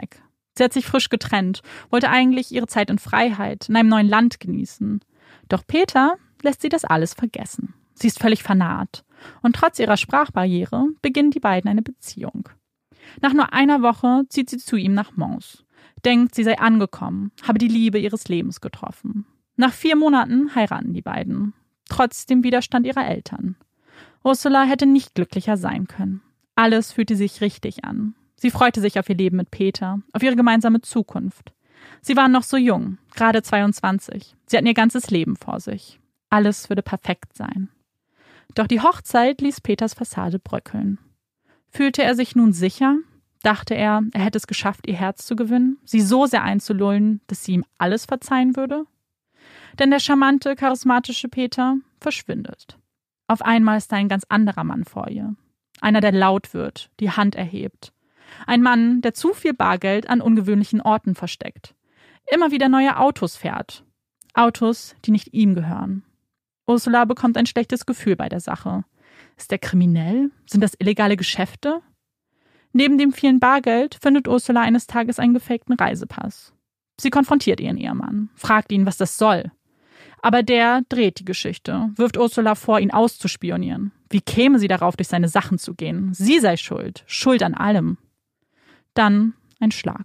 Sie hat sich frisch getrennt, wollte eigentlich ihre Zeit in Freiheit, in einem neuen Land genießen. Doch Peter lässt sie das alles vergessen. Sie ist völlig vernarrt. Und trotz ihrer Sprachbarriere beginnen die beiden eine Beziehung. Nach nur einer Woche zieht sie zu ihm nach Mons. Denkt, sie sei angekommen, habe die Liebe ihres Lebens getroffen. Nach vier Monaten heiraten die beiden. Trotz dem Widerstand ihrer Eltern. Ursula hätte nicht glücklicher sein können. Alles fühlte sich richtig an. Sie freute sich auf ihr Leben mit Peter, auf ihre gemeinsame Zukunft. Sie waren noch so jung, gerade zweiundzwanzig. Sie hatten ihr ganzes Leben vor sich. Alles würde perfekt sein. Doch die Hochzeit ließ Peters Fassade bröckeln. Fühlte er sich nun sicher? Dachte er, er hätte es geschafft, ihr Herz zu gewinnen, sie so sehr einzulullen, dass sie ihm alles verzeihen würde? Denn der charmante, charismatische Peter verschwindet. Auf einmal ist da ein ganz anderer Mann vor ihr. Einer, der laut wird, die Hand erhebt. Ein Mann, der zu viel Bargeld an ungewöhnlichen Orten versteckt. Immer wieder neue Autos fährt. Autos, die nicht ihm gehören. Ursula bekommt ein schlechtes Gefühl bei der Sache. Ist er kriminell? Sind das illegale Geschäfte? Neben dem vielen Bargeld findet Ursula eines Tages einen gefakten Reisepass. Sie konfrontiert ihren Ehemann, fragt ihn, was das soll. Aber der dreht die Geschichte, wirft Ursula vor, ihn auszuspionieren. Wie käme sie darauf, durch seine Sachen zu gehen? Sie sei schuld, schuld an allem. Dann ein Schlag.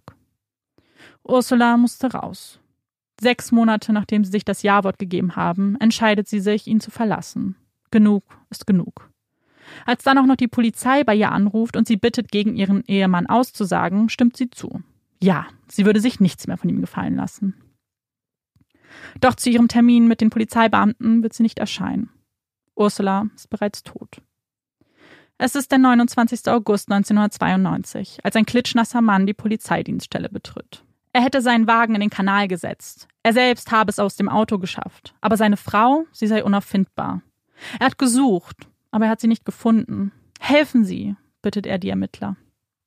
Ursula musste raus. Sechs Monate nachdem sie sich das Ja-Wort gegeben haben, entscheidet sie sich, ihn zu verlassen. Genug ist genug. Als dann auch noch die Polizei bei ihr anruft und sie bittet, gegen ihren Ehemann auszusagen, stimmt sie zu. Ja, sie würde sich nichts mehr von ihm gefallen lassen. Doch zu ihrem Termin mit den Polizeibeamten wird sie nicht erscheinen. Ursula ist bereits tot. Es ist der neunundzwanzigster August neunzehnhundertzweiundneunzig, als ein klitschnasser Mann die Polizeidienststelle betritt. Er hätte seinen Wagen in den Kanal gesetzt. Er selbst habe es aus dem Auto geschafft. Aber seine Frau, sie sei unauffindbar. Er hat gesucht, aber er hat sie nicht gefunden. Helfen Sie, bittet er die Ermittler.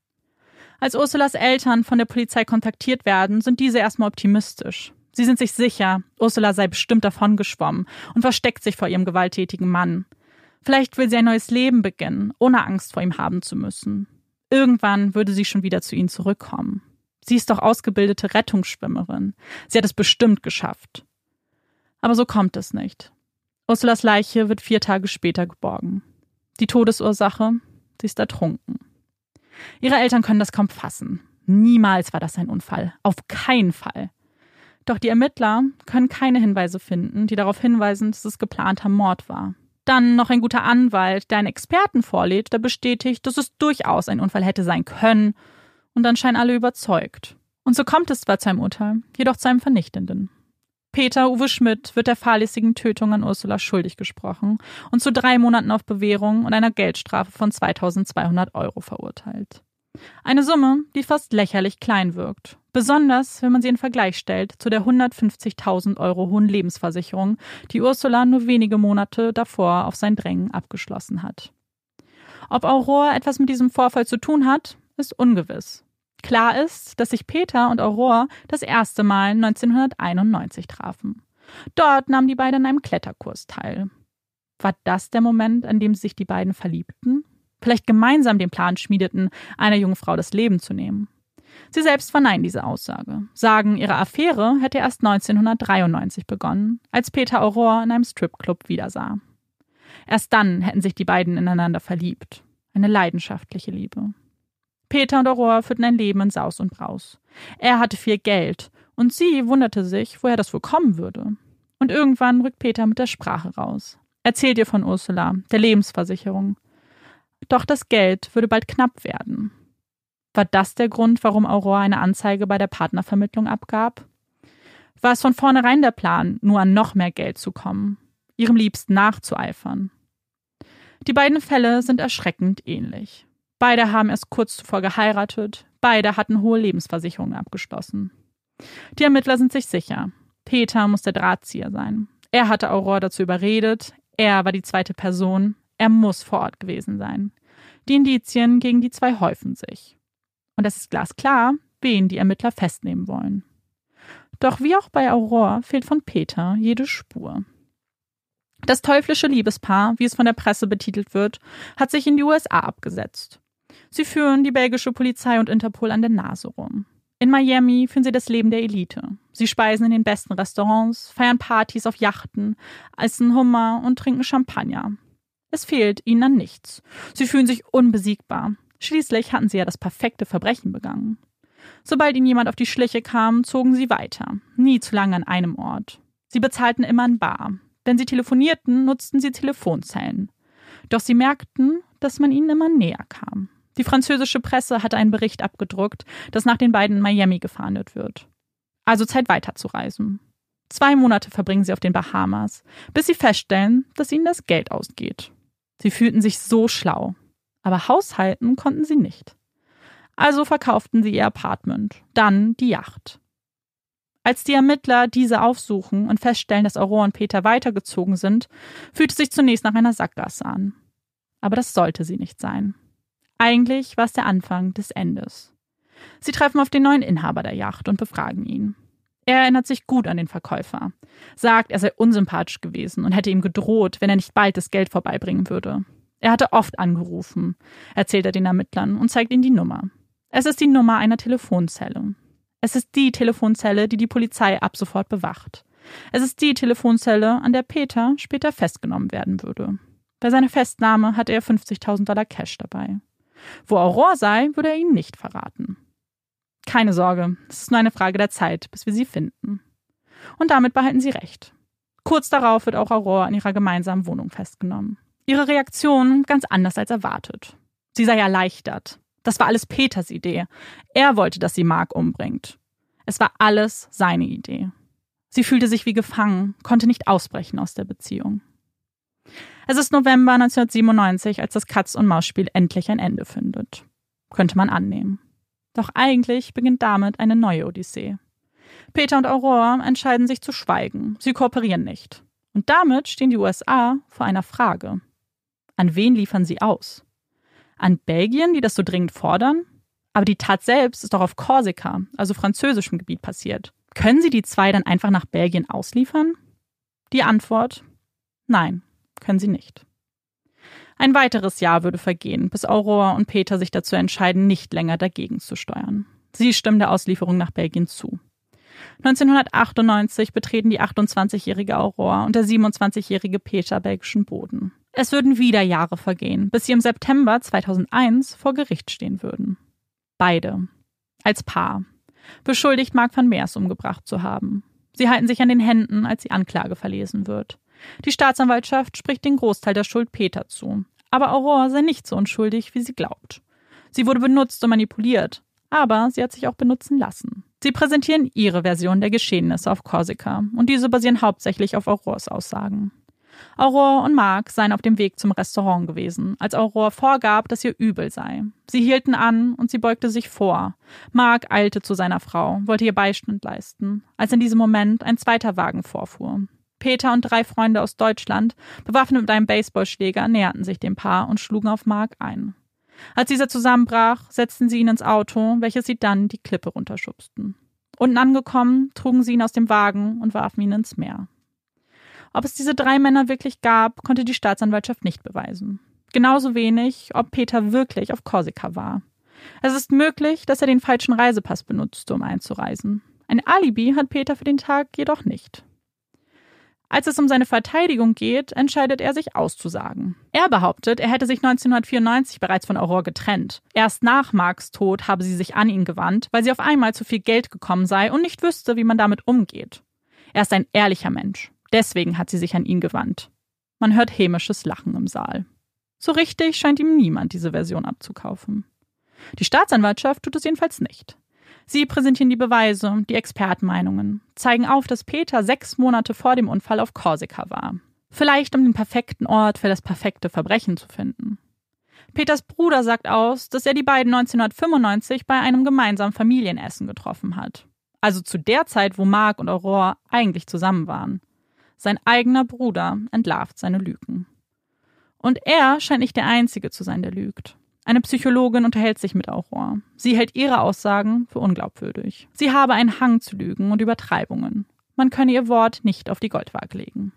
Als Ursulas Eltern von der Polizei kontaktiert werden, sind diese erstmal optimistisch. Sie sind sich sicher, Ursula sei bestimmt davongeschwommen und versteckt sich vor ihrem gewalttätigen Mann. Vielleicht will sie ein neues Leben beginnen, ohne Angst vor ihm haben zu müssen. Irgendwann würde sie schon wieder zu ihnen zurückkommen. Sie ist doch ausgebildete Rettungsschwimmerin. Sie hat es bestimmt geschafft. Aber so kommt es nicht. Ursulas Leiche wird vier Tage später geborgen. Die Todesursache? Sie ist ertrunken. Ihre Eltern können das kaum fassen. Niemals war das ein Unfall. Auf keinen Fall. Doch die Ermittler können keine Hinweise finden, die darauf hinweisen, dass es geplanter Mord war. Dann noch ein guter Anwalt, der einen Experten vorlädt, der bestätigt, dass es durchaus ein Unfall hätte sein können. Und dann scheinen alle überzeugt. Und so kommt es zwar zu einem Urteil, jedoch zu einem vernichtenden. Peter Uwe Schmidt wird der fahrlässigen Tötung an Ursula schuldig gesprochen und zu drei Monaten auf Bewährung und einer Geldstrafe von zweitausendzweihundert Euro verurteilt. Eine Summe, die fast lächerlich klein wirkt. Besonders, wenn man sie in Vergleich stellt zu der hundertfünfzigtausend Euro hohen Lebensversicherung, die Ursula nur wenige Monate davor auf sein Drängen abgeschlossen hat. Ob Aurore etwas mit diesem Vorfall zu tun hat, ist ungewiss. Klar ist, dass sich Peter und Aurore das erste Mal neunzehnhunderteinundneunzig trafen. Dort nahmen die beiden an einem Kletterkurs teil. War das der Moment, an dem sich die beiden verliebten? Vielleicht gemeinsam den Plan schmiedeten, einer jungen Frau das Leben zu nehmen. Sie selbst verneinen diese Aussage, sagen, ihre Affäre hätte erst neunzehnhundertdreiundneunzig begonnen, als Peter Aurore in einem Stripclub wiedersah. Erst dann hätten sich die beiden ineinander verliebt. Eine leidenschaftliche Liebe. Peter und Aurore führten ein Leben in Saus und Braus. Er hatte viel Geld und sie wunderte sich, woher das wohl kommen würde. Und irgendwann rückt Peter mit der Sprache raus. Erzählt ihr von Ursula, der Lebensversicherung. Doch das Geld würde bald knapp werden. War das der Grund, warum Aurore eine Anzeige bei der Partnervermittlung abgab? War es von vornherein der Plan, nur an noch mehr Geld zu kommen, ihrem Liebsten nachzueifern? Die beiden Fälle sind erschreckend ähnlich. Beide haben erst kurz zuvor geheiratet, beide hatten hohe Lebensversicherungen abgeschlossen. Die Ermittler sind sich sicher, Peter muss der Drahtzieher sein. Er hatte Aurore dazu überredet, er war die zweite Person, er muss vor Ort gewesen sein. Die Indizien gegen die zwei häufen sich. Und es ist glasklar, wen die Ermittler festnehmen wollen. Doch wie auch bei Aurore fehlt von Peter jede Spur. Das teuflische Liebespaar, wie es von der Presse betitelt wird, hat sich in die U S A abgesetzt. Sie führen die belgische Polizei und Interpol an der Nase rum. In Miami führen sie das Leben der Elite. Sie speisen in den besten Restaurants, feiern Partys auf Yachten, essen Hummer und trinken Champagner. Es fehlt ihnen an nichts. Sie fühlen sich unbesiegbar. Schließlich hatten sie ja das perfekte Verbrechen begangen. Sobald ihnen jemand auf die Schliche kam, zogen sie weiter. Nie zu lange an einem Ort. Sie bezahlten immer in bar. Wenn sie telefonierten, nutzten sie Telefonzellen. Doch sie merkten, dass man ihnen immer näher kam. Die französische Presse hatte einen Bericht abgedruckt, dass nach den beiden in Miami gefahndet wird. Also Zeit weiterzureisen. Zwei Monate verbringen sie auf den Bahamas, bis sie feststellen, dass ihnen das Geld ausgeht. Sie fühlten sich so schlau, aber haushalten konnten sie nicht. Also verkauften sie ihr Apartment, dann die Yacht. Als die Ermittler diese aufsuchen und feststellen, dass Aurore und Peter weitergezogen sind, fühlt es sich zunächst nach einer Sackgasse an. Aber das sollte sie nicht sein. Eigentlich war es der Anfang des Endes. Sie treffen auf den neuen Inhaber der Yacht und befragen ihn. Er erinnert sich gut an den Verkäufer, sagt, er sei unsympathisch gewesen und hätte ihm gedroht, wenn er nicht bald das Geld vorbeibringen würde. Er hatte oft angerufen, erzählt er den Ermittlern und zeigt ihnen die Nummer. Es ist die Nummer einer Telefonzelle. Es ist die Telefonzelle, die die Polizei ab sofort bewacht. Es ist die Telefonzelle, an der Peter später festgenommen werden würde. Bei seiner Festnahme hatte er fünfzigtausend Dollar Cash dabei. Wo Aurore sei, würde er ihnen nicht verraten. Keine Sorge, es ist nur eine Frage der Zeit, bis wir sie finden. Und damit behalten sie recht. Kurz darauf wird auch Aurore in ihrer gemeinsamen Wohnung festgenommen. Ihre Reaktion ganz anders als erwartet. Sie sei erleichtert. Das war alles Peters Idee. Er wollte, dass sie Mark umbringt. Es war alles seine Idee. Sie fühlte sich wie gefangen, konnte nicht ausbrechen aus der Beziehung. Es ist November neunzehnhundertsiebenundneunzig, als das Katz-und-Maus-Spiel endlich ein Ende findet. Könnte man annehmen. Doch eigentlich beginnt damit eine neue Odyssee. Peter und Aurore entscheiden sich zu schweigen. Sie kooperieren nicht. Und damit stehen die U S A vor einer Frage. An wen liefern sie aus? An Belgien, die das so dringend fordern? Aber die Tat selbst ist doch auf Korsika, also französischem Gebiet, passiert. Können sie die zwei dann einfach nach Belgien ausliefern? Die Antwort: Nein, können sie nicht. Ein weiteres Jahr würde vergehen, bis Aurore und Peter sich dazu entscheiden, nicht länger dagegen zu steuern. Sie stimmen der Auslieferung nach Belgien zu. neunzehnhundertachtundneunzig betreten die achtundzwanzigjährige Aurore und der siebenundzwanzigjährige Peter belgischen Boden. Es würden wieder Jahre vergehen, bis sie im September zweitausendeins vor Gericht stehen würden. Beide, als Paar, beschuldigt Mark van Meers umgebracht zu haben. Sie halten sich an den Händen, als die Anklage verlesen wird. Die Staatsanwaltschaft spricht den Großteil der Schuld Peter zu. Aber Aurore sei nicht so unschuldig, wie sie glaubt. Sie wurde benutzt und manipuliert, aber sie hat sich auch benutzen lassen. Sie präsentieren ihre Version der Geschehnisse auf Korsika und diese basieren hauptsächlich auf Aurores Aussagen. Aurore und Mark seien auf dem Weg zum Restaurant gewesen, als Aurore vorgab, dass ihr übel sei. Sie hielten an und sie beugte sich vor. Mark eilte zu seiner Frau, wollte ihr Beistand leisten, als in diesem Moment ein zweiter Wagen vorfuhr. Peter und drei Freunde aus Deutschland, bewaffnet mit einem Baseballschläger, näherten sich dem Paar und schlugen auf Mark ein. Als dieser zusammenbrach, setzten sie ihn ins Auto, welches sie dann die Klippe runterschubsten. Unten angekommen, trugen sie ihn aus dem Wagen und warfen ihn ins Meer. Ob es diese drei Männer wirklich gab, konnte die Staatsanwaltschaft nicht beweisen. Genauso wenig, ob Peter wirklich auf Korsika war. Es ist möglich, dass er den falschen Reisepass benutzte, um einzureisen. Ein Alibi hat Peter für den Tag jedoch nicht. Als es um seine Verteidigung geht, entscheidet er, sich auszusagen. Er behauptet, er hätte sich neunzehnhundertvierundneunzig bereits von Aurore getrennt. Erst nach Marks Tod habe sie sich an ihn gewandt, weil sie auf einmal zu viel Geld gekommen sei und nicht wüsste, wie man damit umgeht. Er ist ein ehrlicher Mensch. Deswegen hat sie sich an ihn gewandt. Man hört hämisches Lachen im Saal. So richtig scheint ihm niemand diese Version abzukaufen. Die Staatsanwaltschaft tut es jedenfalls nicht. Sie präsentieren die Beweise, die Expertenmeinungen, zeigen auf, dass Peter sechs Monate vor dem Unfall auf Korsika war. Vielleicht, um den perfekten Ort für das perfekte Verbrechen zu finden. Peters Bruder sagt aus, dass er die beiden neunzehnhundertfünfundneunzig bei einem gemeinsamen Familienessen getroffen hat. Also zu der Zeit, wo Mark und Aurore eigentlich zusammen waren. Sein eigener Bruder entlarvt seine Lügen. Und er scheint nicht der Einzige zu sein, der lügt. Eine Psychologin unterhält sich mit Aurore. Sie hält ihre Aussagen für unglaubwürdig. Sie habe einen Hang zu Lügen und Übertreibungen. Man könne ihr Wort nicht auf die Goldwaage legen.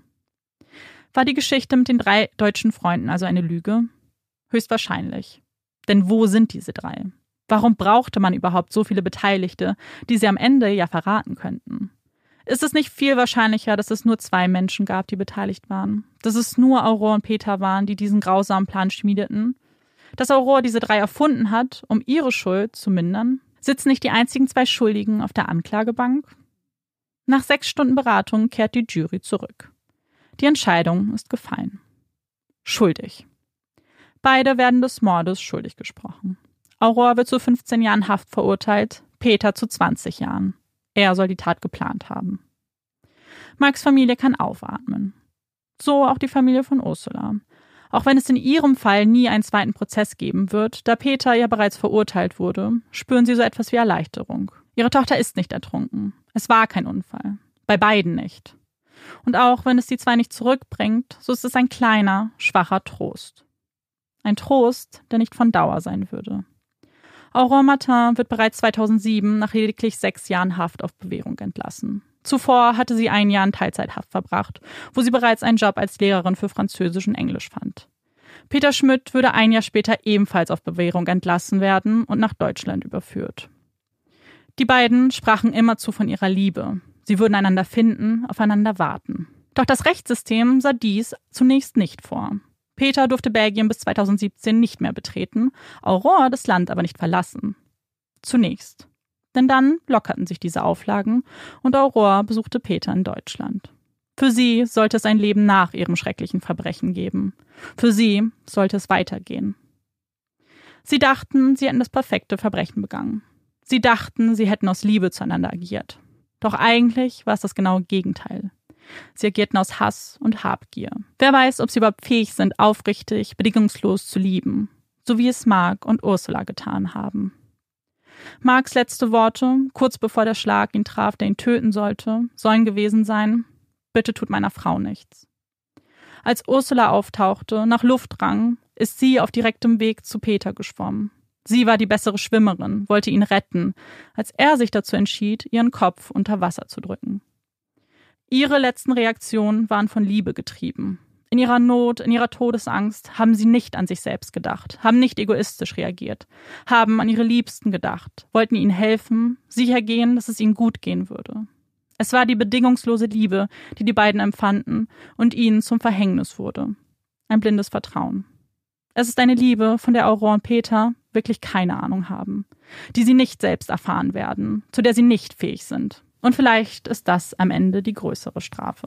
War die Geschichte mit den drei deutschen Freunden also eine Lüge? Höchstwahrscheinlich. Denn wo sind diese drei? Warum brauchte man überhaupt so viele Beteiligte, die sie am Ende ja verraten könnten? Ist es nicht viel wahrscheinlicher, dass es nur zwei Menschen gab, die beteiligt waren? Dass es nur Aurore und Peter waren, die diesen grausamen Plan schmiedeten? Dass Aurore diese drei erfunden hat, um ihre Schuld zu mindern? Sitzen nicht die einzigen zwei Schuldigen auf der Anklagebank? Nach sechs Stunden Beratung kehrt die Jury zurück. Die Entscheidung ist gefallen. Schuldig. Beide werden des Mordes schuldig gesprochen. Aurore wird zu fünfzehn Jahren Haft verurteilt, Peter zu zwanzig Jahren. Er soll die Tat geplant haben. Marks Familie kann aufatmen. So auch die Familie von Ursula. Auch wenn es in ihrem Fall nie einen zweiten Prozess geben wird, da Peter ja bereits verurteilt wurde, spüren sie so etwas wie Erleichterung. Ihre Tochter ist nicht ertrunken. Es war kein Unfall. Bei beiden nicht. Und auch wenn es die zwei nicht zurückbringt, so ist es ein kleiner, schwacher Trost. Ein Trost, der nicht von Dauer sein würde. Aurore Martin wird bereits zweitausendsieben nach lediglich sechs Jahren Haft auf Bewährung entlassen. Zuvor hatte sie ein Jahr in Teilzeithaft verbracht, wo sie bereits einen Job als Lehrerin für Französisch und Englisch fand. Peter Schmidt würde ein Jahr später ebenfalls auf Bewährung entlassen werden und nach Deutschland überführt. Die beiden sprachen immerzu von ihrer Liebe. Sie würden einander finden, aufeinander warten. Doch das Rechtssystem sah dies zunächst nicht vor. Peter durfte Belgien bis zweitausendsiebzehn nicht mehr betreten, Aurore das Land aber nicht verlassen. Zunächst. Denn dann lockerten sich diese Auflagen und Aurore besuchte Peter in Deutschland. Für sie sollte es ein Leben nach ihrem schrecklichen Verbrechen geben. Für sie sollte es weitergehen. Sie dachten, sie hätten das perfekte Verbrechen begangen. Sie dachten, sie hätten aus Liebe zueinander agiert. Doch eigentlich war es das genaue Gegenteil. Sie agierten aus Hass und Habgier. Wer weiß, ob sie überhaupt fähig sind, aufrichtig, bedingungslos zu lieben, so wie es Mark und Ursula getan haben. Marks letzte Worte, kurz bevor der Schlag ihn traf, der ihn töten sollte, sollen gewesen sein: Bitte tut meiner Frau nichts. Als Ursula auftauchte, nach Luft rang, ist sie auf direktem Weg zu Peter geschwommen. Sie war die bessere Schwimmerin, wollte ihn retten, als er sich dazu entschied, ihren Kopf unter Wasser zu drücken. Ihre letzten Reaktionen waren von Liebe getrieben. In ihrer Not, in ihrer Todesangst haben sie nicht an sich selbst gedacht, haben nicht egoistisch reagiert, haben an ihre Liebsten gedacht, wollten ihnen helfen, sicher gehen, dass es ihnen gut gehen würde. Es war die bedingungslose Liebe, die die beiden empfanden und ihnen zum Verhängnis wurde. Ein blindes Vertrauen. Es ist eine Liebe, von der Aurore und Peter wirklich keine Ahnung haben, die sie nicht selbst erfahren werden, zu der sie nicht fähig sind. Und vielleicht ist das am Ende die größere Strafe.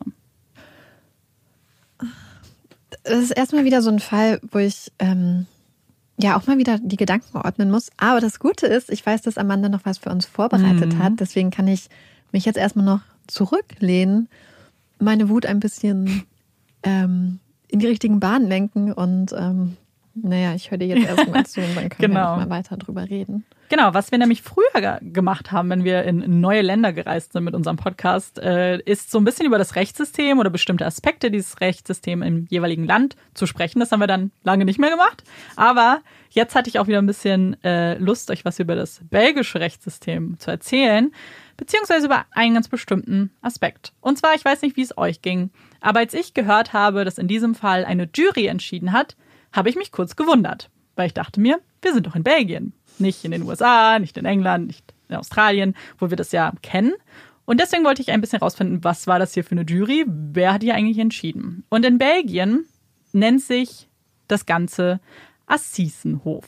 Das ist erstmal wieder so ein Fall, wo ich ähm, ja auch mal wieder die Gedanken ordnen muss. Aber das Gute ist, ich weiß, dass Amanda noch was für uns vorbereitet mhm. hat. Deswegen kann ich mich jetzt erstmal noch zurücklehnen, meine Wut ein bisschen ähm, in die richtigen Bahnen lenken. Und ähm, naja, ich höre dir jetzt erstmal zu und dann können genau. wir mal weiter drüber reden. Genau, was wir nämlich früher gemacht haben, wenn wir in neue Länder gereist sind mit unserem Podcast, äh, ist so ein bisschen über das Rechtssystem oder bestimmte Aspekte dieses Rechtssystems im jeweiligen Land zu sprechen. Das haben wir dann lange nicht mehr gemacht. Aber jetzt hatte ich auch wieder ein bisschen äh, Lust, euch was über das belgische Rechtssystem zu erzählen, beziehungsweise über einen ganz bestimmten Aspekt. Und zwar, ich weiß nicht, wie es euch ging, aber als ich gehört habe, dass in diesem Fall eine Jury entschieden hat, habe ich mich kurz gewundert, weil ich dachte mir, wir sind doch in Belgien. Nicht in den U S A, nicht in England, nicht in Australien, wo wir das ja kennen. Und deswegen wollte ich ein bisschen rausfinden, was war das hier für eine Jury? Wer hat hier eigentlich entschieden? Und in Belgien nennt sich das Ganze Assisenhof.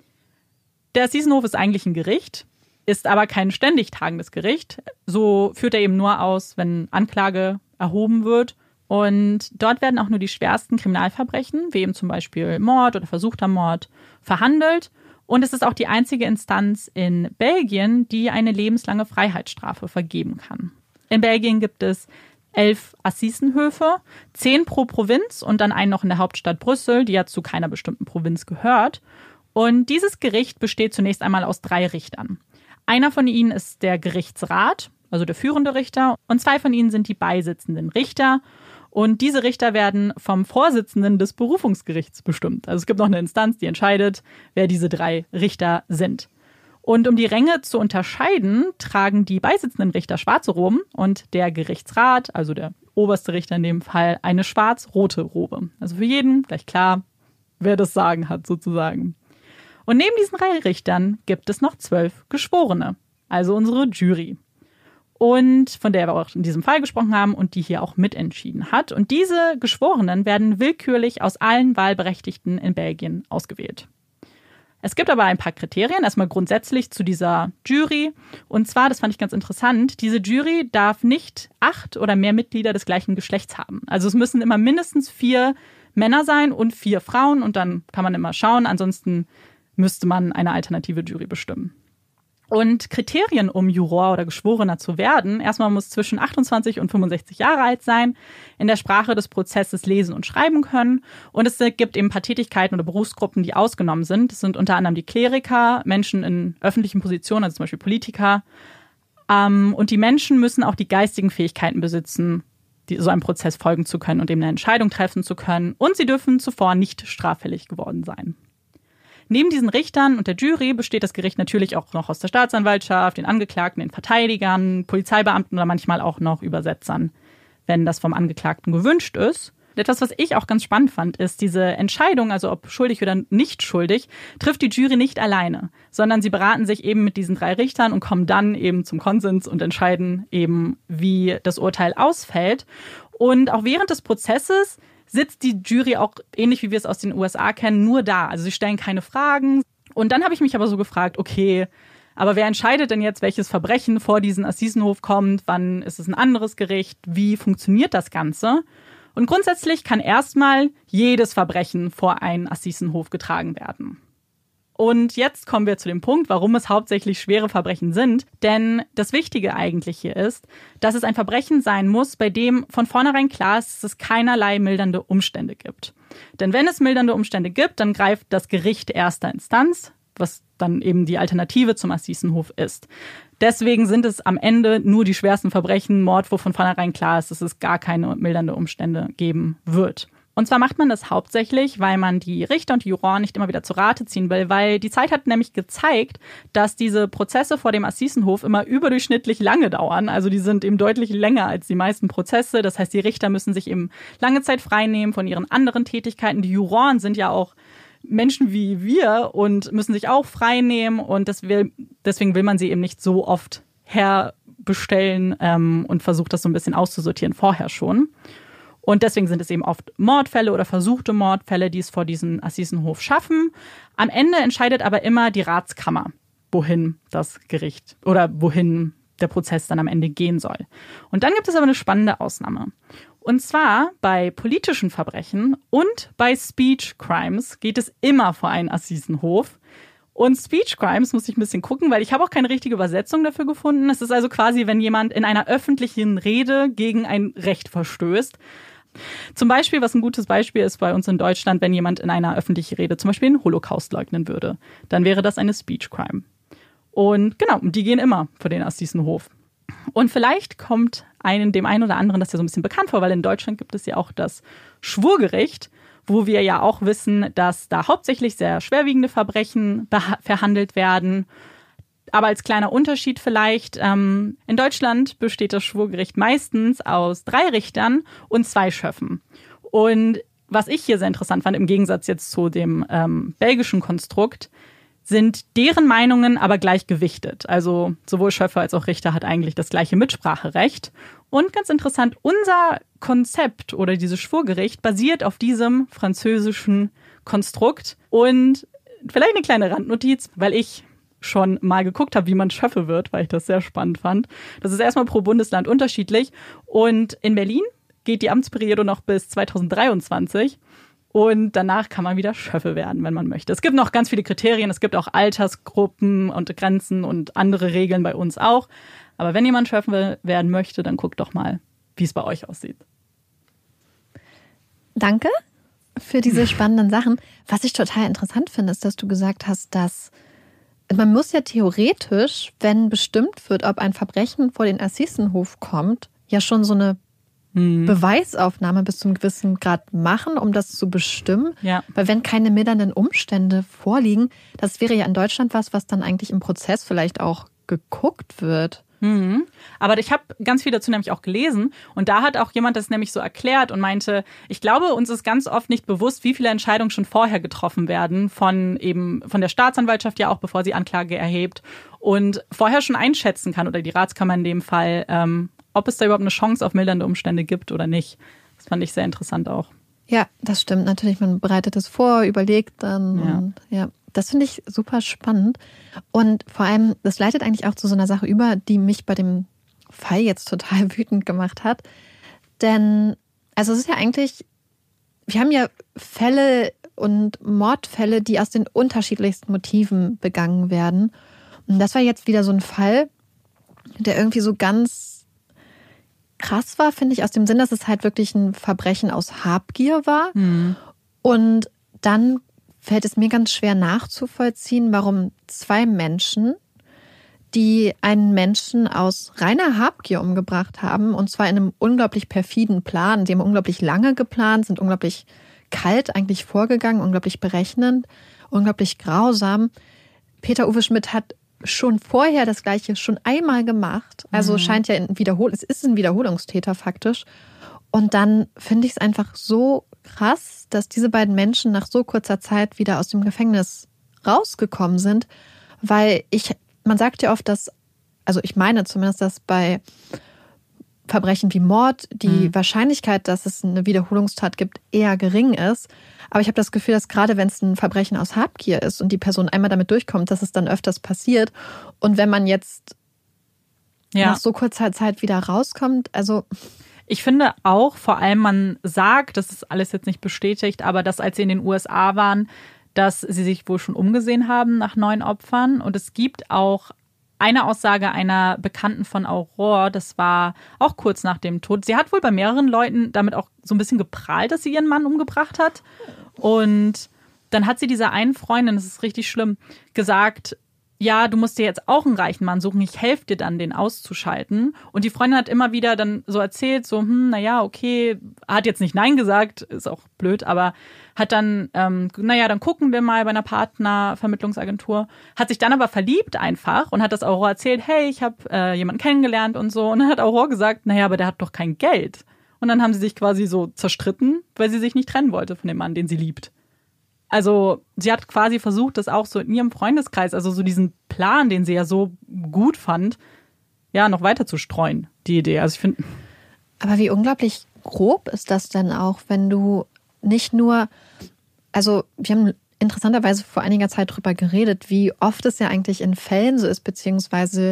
Der Assisenhof ist eigentlich ein Gericht, ist aber kein ständig tagendes Gericht. So führt er eben nur aus, wenn Anklage erhoben wird. Und dort werden auch nur die schwersten Kriminalverbrechen, wie eben zum Beispiel Mord oder versuchter Mord, verhandelt. Und es ist auch die einzige Instanz in Belgien, die eine lebenslange Freiheitsstrafe vergeben kann. In Belgien gibt es elf Assisenhöfe, zehn pro Provinz und dann einen noch in der Hauptstadt Brüssel, die ja zu keiner bestimmten Provinz gehört. Und dieses Gericht besteht zunächst einmal aus drei Richtern. Einer von ihnen ist der Gerichtsrat, also der führende Richter, und zwei von ihnen sind die beisitzenden Richter. Und diese Richter werden vom Vorsitzenden des Berufungsgerichts bestimmt. Also es gibt noch eine Instanz, die entscheidet, wer diese drei Richter sind. Und um die Ränge zu unterscheiden, tragen die beisitzenden Richter schwarze Roben und der Gerichtsrat, also der oberste Richter in dem Fall, eine schwarz-rote Robe. Also für jeden gleich klar, wer das Sagen hat sozusagen. Und neben diesen drei Richtern gibt es noch zwölf Geschworene, also unsere Jury. Und von der wir auch in diesem Fall gesprochen haben und die hier auch mitentschieden hat. Und diese Geschworenen werden willkürlich aus allen Wahlberechtigten in Belgien ausgewählt. Es gibt aber ein paar Kriterien, erstmal grundsätzlich zu dieser Jury. Und zwar, das fand ich ganz interessant, diese Jury darf nicht acht oder mehr Mitglieder des gleichen Geschlechts haben. Also es müssen immer mindestens vier Männer sein und vier Frauen. Und dann kann man immer schauen, ansonsten müsste man eine alternative Jury bestimmen. Und Kriterien, um Juror oder Geschworener zu werden, erstmal muss zwischen achtundzwanzig und fünfundsechzig Jahre alt sein, in der Sprache des Prozesses lesen und schreiben können. Und es gibt eben ein paar Tätigkeiten oder Berufsgruppen, die ausgenommen sind. Das sind unter anderem die Kleriker, Menschen in öffentlichen Positionen, also zum Beispiel Politiker. Und die Menschen müssen auch die geistigen Fähigkeiten besitzen, die so einem Prozess folgen zu können und eben eine Entscheidung treffen zu können. Und sie dürfen zuvor nicht straffällig geworden sein. Neben diesen Richtern und der Jury besteht das Gericht natürlich auch noch aus der Staatsanwaltschaft, den Angeklagten, den Verteidigern, Polizeibeamten oder manchmal auch noch Übersetzern, wenn das vom Angeklagten gewünscht ist. Etwas, was ich auch ganz spannend fand, ist diese Entscheidung, also ob schuldig oder nicht schuldig, trifft die Jury nicht alleine, sondern sie beraten sich eben mit diesen drei Richtern und kommen dann eben zum Konsens und entscheiden eben, wie das Urteil ausfällt. Und auch während des Prozesses sitzt die Jury auch, ähnlich wie wir es aus den U S A kennen, nur da. Also sie stellen keine Fragen. Und dann habe ich mich aber so gefragt, okay, aber wer entscheidet denn jetzt, welches Verbrechen vor diesen Assisenhof kommt? Wann ist es ein anderes Gericht? Wie funktioniert das Ganze? Und grundsätzlich kann erstmal jedes Verbrechen vor einen Assisenhof getragen werden. Und jetzt kommen wir zu dem Punkt, warum es hauptsächlich schwere Verbrechen sind. Denn das Wichtige eigentlich hier ist, dass es ein Verbrechen sein muss, bei dem von vornherein klar ist, dass es keinerlei mildernde Umstände gibt. Denn wenn es mildernde Umstände gibt, dann greift das Gericht erster Instanz, was dann eben die Alternative zum Assisenhof ist. Deswegen sind es am Ende nur die schwersten Verbrechen, Mord, wo von vornherein klar ist, dass es gar keine mildernde Umstände geben wird. Und zwar macht man das hauptsächlich, weil man die Richter und die Juroren nicht immer wieder zu Rate ziehen will, weil die Zeit hat nämlich gezeigt, dass diese Prozesse vor dem Assisenhof immer überdurchschnittlich lange dauern. Also die sind eben deutlich länger als die meisten Prozesse. Das heißt, die Richter müssen sich eben lange Zeit freinehmen von ihren anderen Tätigkeiten. Die Juroren sind ja auch Menschen wie wir und müssen sich auch freinehmen. Und das will, deswegen will man sie eben nicht so oft herbestellen ähm, und versucht das so ein bisschen auszusortieren vorher schon. Und deswegen sind es eben oft Mordfälle oder versuchte Mordfälle, die es vor diesem Assisenhof schaffen. Am Ende entscheidet aber immer die Ratskammer, wohin das Gericht oder wohin der Prozess dann am Ende gehen soll. Und dann gibt es aber eine spannende Ausnahme. Und zwar bei politischen Verbrechen und bei Speech Crimes geht es immer vor einen Assisenhof. Und Speech Crimes muss ich ein bisschen gucken, weil ich habe auch keine richtige Übersetzung dafür gefunden. Es ist also quasi, wenn jemand in einer öffentlichen Rede gegen ein Recht verstößt. Zum Beispiel, was ein gutes Beispiel ist bei uns in Deutschland, wenn jemand in einer öffentlichen Rede zum Beispiel den Holocaust leugnen würde, dann wäre das eine Speech Crime. Und genau, die gehen immer vor den Assisenhof. Und vielleicht kommt einem, dem einen oder anderen das ja so ein bisschen bekannt vor, weil in Deutschland gibt es ja auch das Schwurgericht, wo wir ja auch wissen, dass da hauptsächlich sehr schwerwiegende Verbrechen beha- verhandelt werden. Aber als kleiner Unterschied vielleicht, ähm, in Deutschland besteht das Schwurgericht meistens aus drei Richtern und zwei Schöffen. Und was ich hier sehr interessant fand, im Gegensatz jetzt zu dem ähm, belgischen Konstrukt, sind deren Meinungen aber gleich gewichtet. Also sowohl Schöffe als auch Richter hat eigentlich das gleiche Mitspracherecht. Und ganz interessant, unser Konzept oder dieses Schwurgericht basiert auf diesem französischen Konstrukt. Und vielleicht eine kleine Randnotiz, weil ich schon mal geguckt habe, wie man Schöffe wird, weil ich das sehr spannend fand. Das ist erstmal pro Bundesland unterschiedlich. Und in Berlin geht die Amtsperiode noch bis zweitausenddreiundzwanzig. Und danach kann man wieder Schöffe werden, wenn man möchte. Es gibt noch ganz viele Kriterien. Es gibt auch Altersgruppen und Grenzen und andere Regeln bei uns auch. Aber wenn jemand Schöffe werden möchte, dann guckt doch mal, wie es bei euch aussieht. Danke für diese spannenden Sachen. Was ich total interessant finde, ist, dass du gesagt hast, dass man muss ja theoretisch, wenn bestimmt wird, ob ein Verbrechen vor den Assisenhof kommt, ja schon so eine hm. Beweisaufnahme bis zu einem gewissen Grad machen, um das zu bestimmen. Ja. Weil wenn keine mildernden Umstände vorliegen, das wäre ja in Deutschland was, was dann eigentlich im Prozess vielleicht auch geguckt wird. Mhm. Aber ich habe ganz viel dazu nämlich auch gelesen und da hat auch jemand das nämlich so erklärt und meinte, ich glaube, uns ist ganz oft nicht bewusst, wie viele Entscheidungen schon vorher getroffen werden von eben von der Staatsanwaltschaft ja auch, bevor sie Anklage erhebt und vorher schon einschätzen kann oder die Ratskammer in dem Fall, ähm, ob es da überhaupt eine Chance auf mildernde Umstände gibt oder nicht. Das fand ich sehr interessant auch. Ja, das stimmt. Natürlich, man bereitet es vor, überlegt dann Ja. und ja. Das finde ich super spannend und vor allem, das leitet eigentlich auch zu so einer Sache über, die mich bei dem Fall jetzt total wütend gemacht hat. Denn, also es ist ja eigentlich, wir haben ja Fälle und Mordfälle, die aus den unterschiedlichsten Motiven begangen werden. Und das war jetzt wieder so ein Fall, der irgendwie so ganz krass war, finde ich, aus dem Sinn, dass es halt wirklich ein Verbrechen aus Habgier war. Mhm. Und dann fällt es mir ganz schwer nachzuvollziehen, warum zwei Menschen, die einen Menschen aus reiner Habgier umgebracht haben, und zwar in einem unglaublich perfiden Plan, die haben unglaublich lange geplant, sind unglaublich kalt eigentlich vorgegangen, unglaublich berechnend, unglaublich grausam. Peter-Uwe Schmidt hat schon vorher das Gleiche schon einmal gemacht, also Mhm. scheint ja ein Wiederhol- es ist ein Wiederholungstäter faktisch. Und dann finde ich es einfach so krass, dass diese beiden Menschen nach so kurzer Zeit wieder aus dem Gefängnis rausgekommen sind, weil ich, man sagt ja oft, dass, also ich meine zumindest, dass bei Verbrechen wie Mord die Mhm. Wahrscheinlichkeit, dass es eine Wiederholungstat gibt, eher gering ist. Aber ich habe das Gefühl, dass gerade wenn es ein Verbrechen aus Habgier ist und die Person einmal damit durchkommt, dass es dann öfters passiert. Und wenn man jetzt Ja. nach so kurzer Zeit wieder rauskommt, also Ich finde auch, vor allem man sagt, das ist alles jetzt nicht bestätigt, aber dass als sie in den U S A waren, dass sie sich wohl schon umgesehen haben nach neuen Opfern. Und es gibt auch eine Aussage einer Bekannten von Aurore, das war auch kurz nach dem Tod. Sie hat wohl bei mehreren Leuten damit auch so ein bisschen geprahlt, dass sie ihren Mann umgebracht hat. Und dann hat sie dieser einen Freundin, das ist richtig schlimm, gesagt, ja, du musst dir jetzt auch einen reichen Mann suchen, ich helfe dir dann, den auszuschalten. Und die Freundin hat immer wieder dann so erzählt, so, hm, naja, okay, hat jetzt nicht Nein gesagt, ist auch blöd, aber hat dann, ähm, naja, dann gucken wir mal bei einer Partnervermittlungsagentur, hat sich dann aber verliebt einfach und hat das Aurore erzählt, hey, ich habe äh, jemanden kennengelernt und so. Und dann hat Aurore gesagt, naja, aber der hat doch kein Geld. Und dann haben sie sich quasi so zerstritten, weil sie sich nicht trennen wollte von dem Mann, den sie liebt. Also sie hat quasi versucht, das auch so in ihrem Freundeskreis, also so diesen Plan, den sie ja so gut fand, ja, noch weiter zu streuen, die Idee. Also ich finde. Aber wie unglaublich grob ist das denn auch, wenn du nicht nur, also wir haben interessanterweise vor einiger Zeit drüber geredet, wie oft es ja eigentlich in Fällen so ist, beziehungsweise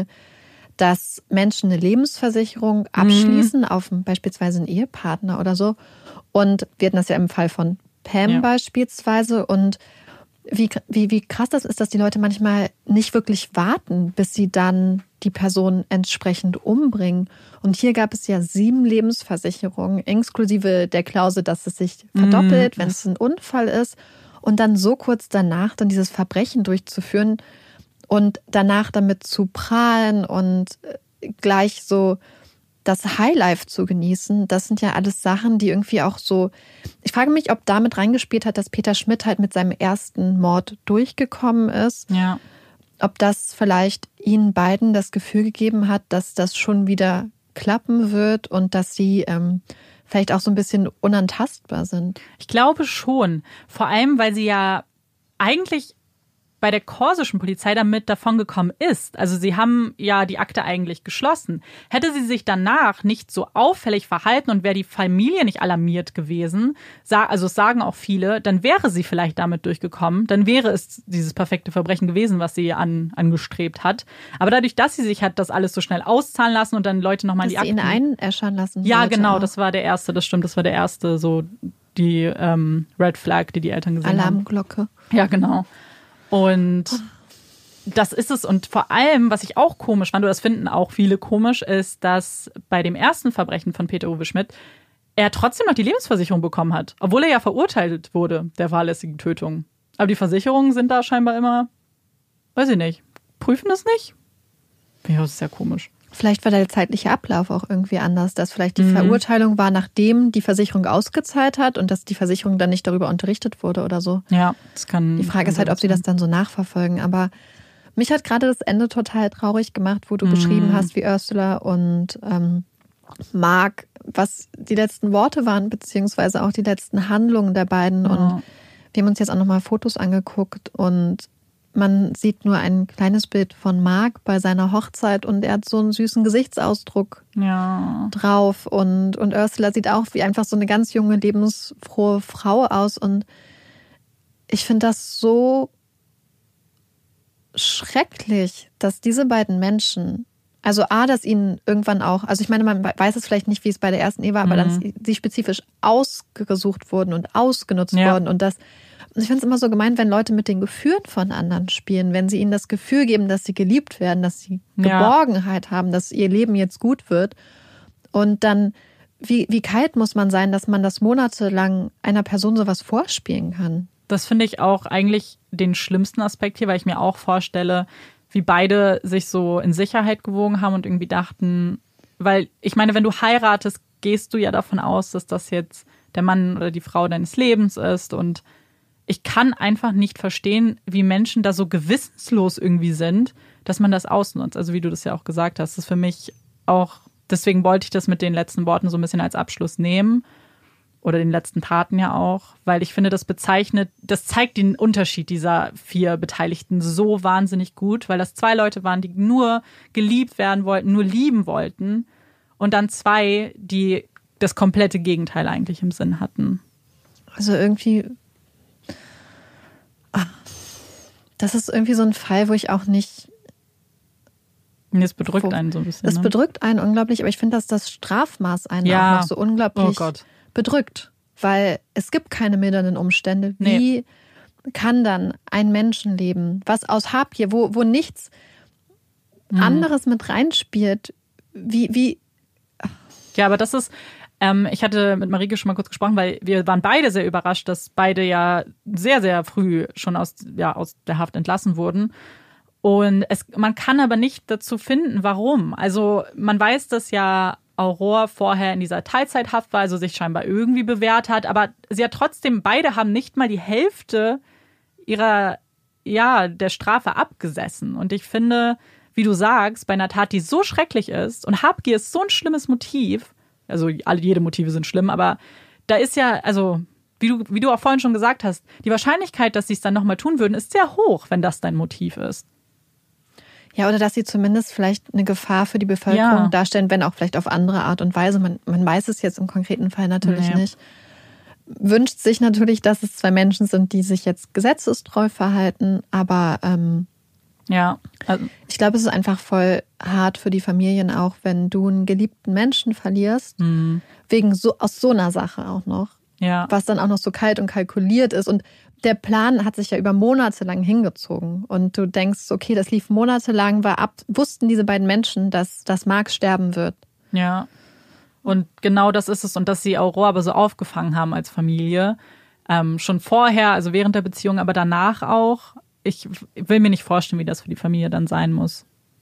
dass Menschen eine Lebensversicherung abschließen mhm. auf beispielsweise einen Ehepartner oder so. Und wir hatten das ja im Fall von Pam ja. beispielsweise. Und wie, wie, wie krass das ist, dass die Leute manchmal nicht wirklich warten, bis sie dann die Person entsprechend umbringen. Und hier gab es ja sieben Lebensversicherungen, inklusive der Klausel, dass es sich verdoppelt, mm, wenn es ein Unfall ist. Und dann so kurz danach dann dieses Verbrechen durchzuführen und danach damit zu prahlen und gleich so das Highlife zu genießen, das sind ja alles Sachen, die irgendwie auch so, ich frage mich, ob damit reingespielt hat, dass Peter Schmidt halt mit seinem ersten Mord durchgekommen ist. Ja. Ob das vielleicht ihnen beiden das Gefühl gegeben hat, dass das schon wieder klappen wird und dass sie ähm, vielleicht auch so ein bisschen unantastbar sind. Ich glaube schon. Vor allem, weil sie ja eigentlich bei der korsischen Polizei damit davongekommen ist. Also sie haben ja die Akte eigentlich geschlossen. Hätte sie sich danach nicht so auffällig verhalten und wäre die Familie nicht alarmiert gewesen, also es sagen auch viele, dann wäre sie vielleicht damit durchgekommen. Dann wäre es dieses perfekte Verbrechen gewesen, was sie an, angestrebt hat. Aber dadurch, dass sie sich hat das alles so schnell auszahlen lassen und dann Leute nochmal in die Akten... Dass sie ihn einäschern lassen. Ja, genau, auch. das war der erste, das stimmt, das war der erste, so die ähm, Red Flag, die die Eltern gesehen Alarmglocke. haben. Alarmglocke. Ja, genau. Und das ist es. Und vor allem, was ich auch komisch fand, oder das finden auch viele komisch, ist, dass bei dem ersten Verbrechen von Peter-Uwe Schmidt er trotzdem noch die Lebensversicherung bekommen hat. Obwohl er ja verurteilt wurde, der fahrlässigen Tötung. Aber die Versicherungen sind da scheinbar immer, weiß ich nicht, prüfen das nicht? Ja, das ist sehr komisch. Vielleicht war der zeitliche Ablauf auch irgendwie anders, dass vielleicht die mhm. Verurteilung war, nachdem die Versicherung ausgezahlt hat und dass die Versicherung dann nicht darüber unterrichtet wurde oder so. Ja, das kann. Die Frage ist halt, ob sie das dann so nachverfolgen. Aber Mich hat gerade das Ende total traurig gemacht, wo du mm. beschrieben hast, wie Ursula und ähm, Mark, was die letzten Worte waren, beziehungsweise auch die letzten Handlungen der beiden. Ja. Und wir haben uns jetzt auch nochmal Fotos angeguckt und man sieht nur ein kleines Bild von Mark bei seiner Hochzeit und er hat so einen süßen Gesichtsausdruck ja. drauf. Und, und Ursula sieht auch wie einfach so eine ganz junge, lebensfrohe Frau aus. Und ich finde das so schrecklich, dass diese beiden Menschen, also A, dass ihnen irgendwann auch, also ich meine, man weiß es vielleicht nicht, wie es bei der ersten Ehe war, aber mhm. dass sie spezifisch ausgesucht wurden und ausgenutzt ja. wurden und das. Und ich finde es immer so gemein, wenn Leute mit den Gefühlen von anderen spielen, wenn sie ihnen das Gefühl geben, dass sie geliebt werden, dass sie ja. Geborgenheit haben, dass ihr Leben jetzt gut wird. Und dann, wie, wie kalt muss man sein, dass man das monatelang einer Person sowas vorspielen kann? Das finde ich auch eigentlich den schlimmsten Aspekt hier, weil ich mir auch vorstelle, wie beide sich so in Sicherheit gewogen haben und irgendwie dachten, weil ich meine, wenn du heiratest, gehst du ja davon aus, dass das jetzt der Mann oder die Frau deines Lebens ist und ich kann einfach nicht verstehen, wie Menschen da so gewissenslos irgendwie sind, dass man das ausnutzt. Also wie du das ja auch gesagt hast, das ist für mich auch, deswegen wollte ich das mit den letzten Worten so ein bisschen als Abschluss nehmen oder den letzten Taten ja auch, weil ich finde, das bezeichnet, das zeigt den Unterschied dieser vier Beteiligten so wahnsinnig gut, weil das zwei Leute waren, die nur geliebt werden wollten, nur lieben wollten und dann zwei, die das komplette Gegenteil eigentlich im Sinn hatten. Also irgendwie das ist irgendwie so ein Fall, wo ich auch nicht... Es bedrückt wo, einen so ein bisschen. Es ne? bedrückt einen unglaublich, aber ich finde, dass das Strafmaß einen ja. auch noch so unglaublich oh bedrückt. Weil es gibt keine mildernden Umstände. Wie nee. kann dann ein Menschenleben, was aus Habgier, wo, wo nichts mhm. anderes mit reinspielt, wie... wie ja, aber das ist... Ähm, ich hatte mit Marike schon mal kurz gesprochen, weil wir waren beide sehr überrascht, dass beide ja sehr, sehr früh schon aus, ja, aus der Haft entlassen wurden. Und es, man kann aber nicht dazu finden, warum. Also man weiß, dass ja Aurora vorher in dieser Teilzeithaft war, also sich scheinbar irgendwie bewährt hat. Aber sie hat trotzdem, beide haben nicht mal die Hälfte ihrer, ja, der Strafe abgesessen. Und ich finde, wie du sagst, bei einer Tat, die so schrecklich ist und Habgier ist so ein schlimmes Motiv, also alle, jede Motive sind schlimm, aber da ist ja, also wie du, wie du auch vorhin schon gesagt hast, die Wahrscheinlichkeit, dass sie es dann nochmal tun würden, ist sehr hoch, wenn das dein Motiv ist. Ja, oder dass sie zumindest vielleicht eine Gefahr für die Bevölkerung ja. darstellen, wenn auch vielleicht auf andere Art und Weise. Man, man weiß es jetzt im konkreten Fall natürlich nee. nicht. Wünscht sich natürlich, dass es zwei Menschen sind, die sich jetzt gesetzestreu verhalten, aber ähm, ja, also ich glaube, es ist einfach voll hart für die Familien auch, wenn du einen geliebten Menschen verlierst, mhm. wegen so aus so einer Sache auch noch, ja. was dann auch noch so kalt und kalkuliert ist. Und der Plan hat sich ja über Monate lang hingezogen. Und du denkst, okay, das lief monatelang, war ab, wussten diese beiden Menschen, dass, dass Mark sterben wird. Ja, und genau das ist es. Und dass sie Aurora aber so aufgefangen haben als Familie, ähm, schon vorher, also während der Beziehung, aber danach auch. Ich will mir nicht vorstellen, wie das für die Familie dann sein muss.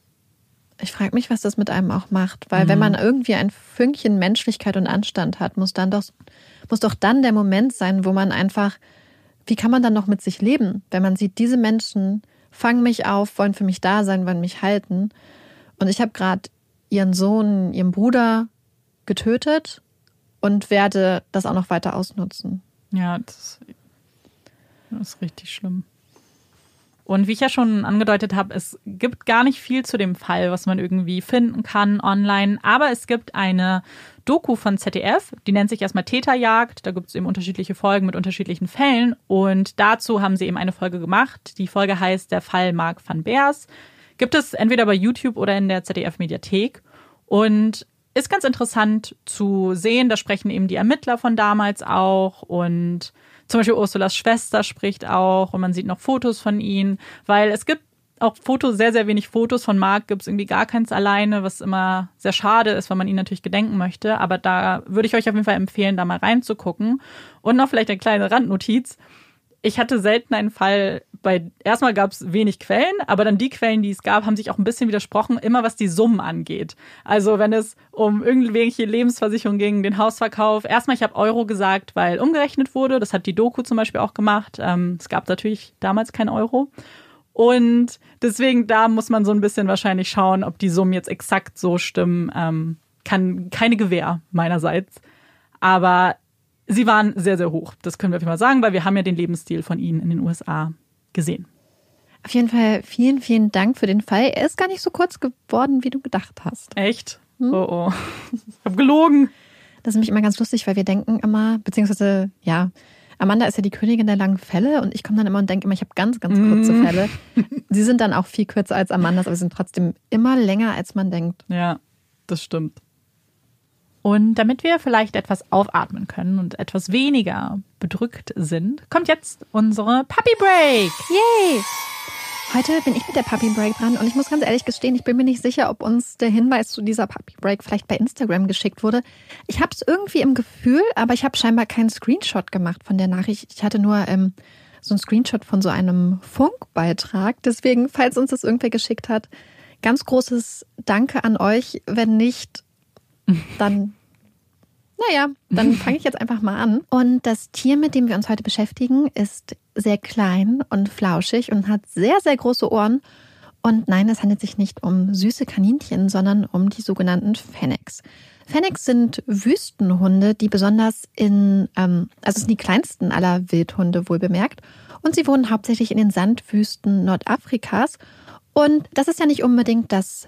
Ich frage mich, was das mit einem auch macht. Weil mhm. wenn man irgendwie ein Fünkchen Menschlichkeit und Anstand hat, muss dann doch, muss doch dann der Moment sein, wo man einfach, wie kann man dann noch mit sich leben? Wenn man sieht, diese Menschen fangen mich auf, wollen für mich da sein, wollen mich halten. Und ich habe gerade ihren Sohn, ihren Bruder getötet und werde das auch noch weiter ausnutzen. Ja, das, das ist richtig schlimm. Und wie ich ja schon angedeutet habe, es gibt gar nicht viel zu dem Fall, was man irgendwie finden kann online. Aber es gibt eine Doku von Z D F, die nennt sich erstmal Täterjagd. Da gibt es eben unterschiedliche Folgen mit unterschiedlichen Fällen. Und dazu haben sie eben eine Folge gemacht. Die Folge heißt Der Fall Mark van Beers. Gibt es entweder bei YouTube oder in der Z D F-Mediathek. Und ist ganz interessant zu sehen. Da sprechen eben die Ermittler von damals auch und zum Beispiel Ursulas Schwester spricht auch und man sieht noch Fotos von ihnen, weil es gibt auch Fotos, sehr, sehr wenig Fotos von Mark, gibt es irgendwie gar keins alleine, was immer sehr schade ist, weil man ihn natürlich gedenken möchte. Aber da würde ich euch auf jeden Fall empfehlen, da mal reinzugucken. Und noch vielleicht eine kleine Randnotiz. Ich hatte selten einen Fall, bei erstmal gab es wenig Quellen, aber dann die Quellen, die es gab, haben sich auch ein bisschen widersprochen, immer was die Summen angeht. Also wenn es um irgendwelche Lebensversicherungen ging, den Hausverkauf. Erstmal, ich habe Euro gesagt, weil umgerechnet wurde. Das hat die Doku zum Beispiel auch gemacht. Ähm, es gab natürlich damals kein Euro. Und deswegen, da muss man so ein bisschen wahrscheinlich schauen, ob die Summen jetzt exakt so stimmen. Ähm, kann keine Gewähr meinerseits. Aber sie waren sehr, sehr hoch. Das können wir auf jeden Fall sagen, weil wir haben ja den Lebensstil von ihnen in den U S A gesehen. Auf jeden Fall vielen, vielen Dank für den Fall. Er ist gar nicht so kurz geworden, wie du gedacht hast. Echt? Hm? Oh, oh. Ich habe gelogen. Das ist nämlich immer ganz lustig, weil wir denken immer, beziehungsweise, ja, Amanda ist ja die Königin der langen Fälle und ich komme dann immer und denke immer, ich habe ganz, ganz kurze mm. Fälle. Sie sind dann auch viel kürzer als Amandas, aber sie sind trotzdem immer länger, als man denkt. Ja, das stimmt. Und damit wir vielleicht etwas aufatmen können und etwas weniger bedrückt sind, kommt jetzt unsere Puppy Break. Yay! Heute bin ich mit der Puppy Break dran und ich muss ganz ehrlich gestehen, ich bin mir nicht sicher, ob uns der Hinweis zu dieser Puppy Break vielleicht bei Instagram geschickt wurde. Ich habe es irgendwie im Gefühl, aber ich habe scheinbar keinen Screenshot gemacht von der Nachricht. Ich hatte nur ähm, so einen Screenshot von so einem Funkbeitrag. Deswegen, falls uns das irgendwer geschickt hat, ganz großes Danke an euch. Wenn nicht, dann... Naja, dann fange ich jetzt einfach mal an. Und das Tier, mit dem wir uns heute beschäftigen, ist sehr klein und flauschig und hat sehr, sehr große Ohren. Und nein, es handelt sich nicht um süße Kaninchen, sondern um die sogenannten Fennecs. Fennecs sind Wüstenhunde, die besonders in, ähm, also es sind die kleinsten aller Wildhunde, wohl bemerkt. Und sie wohnen hauptsächlich in den Sandwüsten Nordafrikas. Und das ist ja nicht unbedingt das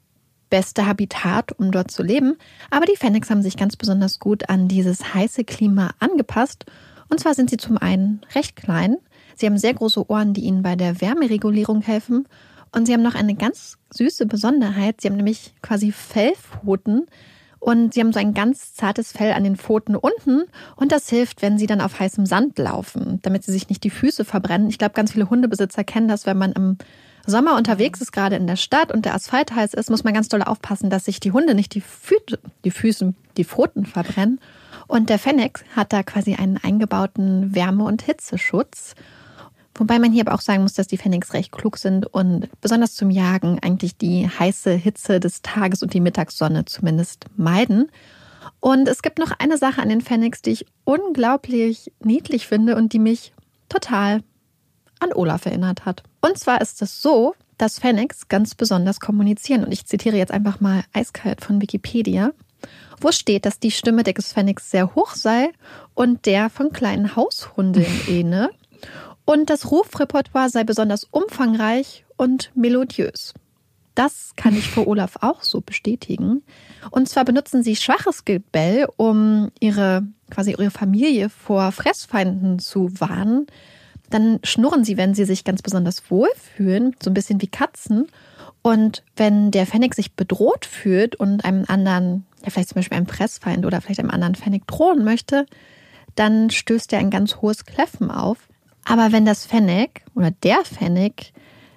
beste Habitat, um dort zu leben. Aber die Fennecs haben sich ganz besonders gut an dieses heiße Klima angepasst. Und zwar sind sie zum einen recht klein. Sie haben sehr große Ohren, die ihnen bei der Wärmeregulierung helfen. Und sie haben noch eine ganz süße Besonderheit. Sie haben nämlich quasi Fellpfoten. Und sie haben so ein ganz zartes Fell an den Pfoten unten. Und das hilft, wenn sie dann auf heißem Sand laufen, damit sie sich nicht die Füße verbrennen. Ich glaube, ganz viele Hundebesitzer kennen das, wenn man im Sommer unterwegs ist, gerade in der Stadt und der Asphalt heiß ist, muss man ganz doll aufpassen, dass sich die Hunde nicht die, Fü- die Füße, die Pfoten verbrennen. Und der Fennec hat da quasi einen eingebauten Wärme- und Hitzeschutz. Wobei man hier aber auch sagen muss, dass die Fennecs recht klug sind und besonders zum Jagen eigentlich die heiße Hitze des Tages und die Mittagssonne zumindest meiden. Und es gibt noch eine Sache an den Fennecs, die ich unglaublich niedlich finde und die mich total an Olaf erinnert hat. Und zwar ist es so, dass Fennecs ganz besonders kommunizieren. Und ich zitiere jetzt einfach mal eiskalt von Wikipedia, wo steht, dass die Stimme des Fennecs sehr hoch sei und der von kleinen Haushunden ähne. Und das Rufrepertoire sei besonders umfangreich und melodiös. Das kann ich für Olaf auch so bestätigen. Und zwar benutzen sie schwaches Gebell, um ihre, quasi ihre Familie vor Fressfeinden zu warnen. Dann schnurren sie, wenn sie sich ganz besonders wohlfühlen, so ein bisschen wie Katzen. Und wenn der Fennec sich bedroht fühlt und einem anderen, ja vielleicht zum Beispiel einem Fressfeind oder vielleicht einem anderen Fennec drohen möchte, dann stößt er ein ganz hohes Kläffen auf. Aber wenn das Fennec oder der Fennec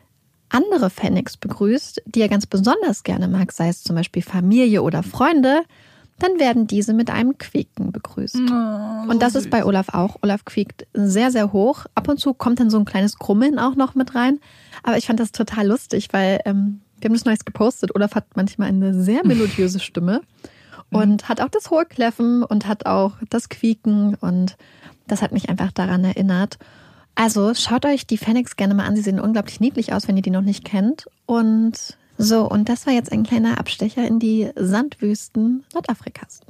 andere Fennecs begrüßt, die er ganz besonders gerne mag, sei es zum Beispiel Familie oder Freunde, dann werden diese mit einem Quieken begrüßt. Oh, so und das süß. Ist bei Olaf auch. Olaf quiekt sehr, sehr hoch. Ab und zu kommt dann so ein kleines Grummeln auch noch mit rein. Aber ich fand das total lustig, weil ähm, wir haben das Neues gepostet. Olaf hat manchmal eine sehr melodiöse Stimme und hat auch das hohe Kläffen und hat auch das Quieken. Und das hat mich einfach daran erinnert. Also schaut euch die Fennecs gerne mal an. Sie sehen unglaublich niedlich aus, wenn ihr die noch nicht kennt. Und so, und das war jetzt ein kleiner Abstecher in die Sandwüsten Nordafrikas.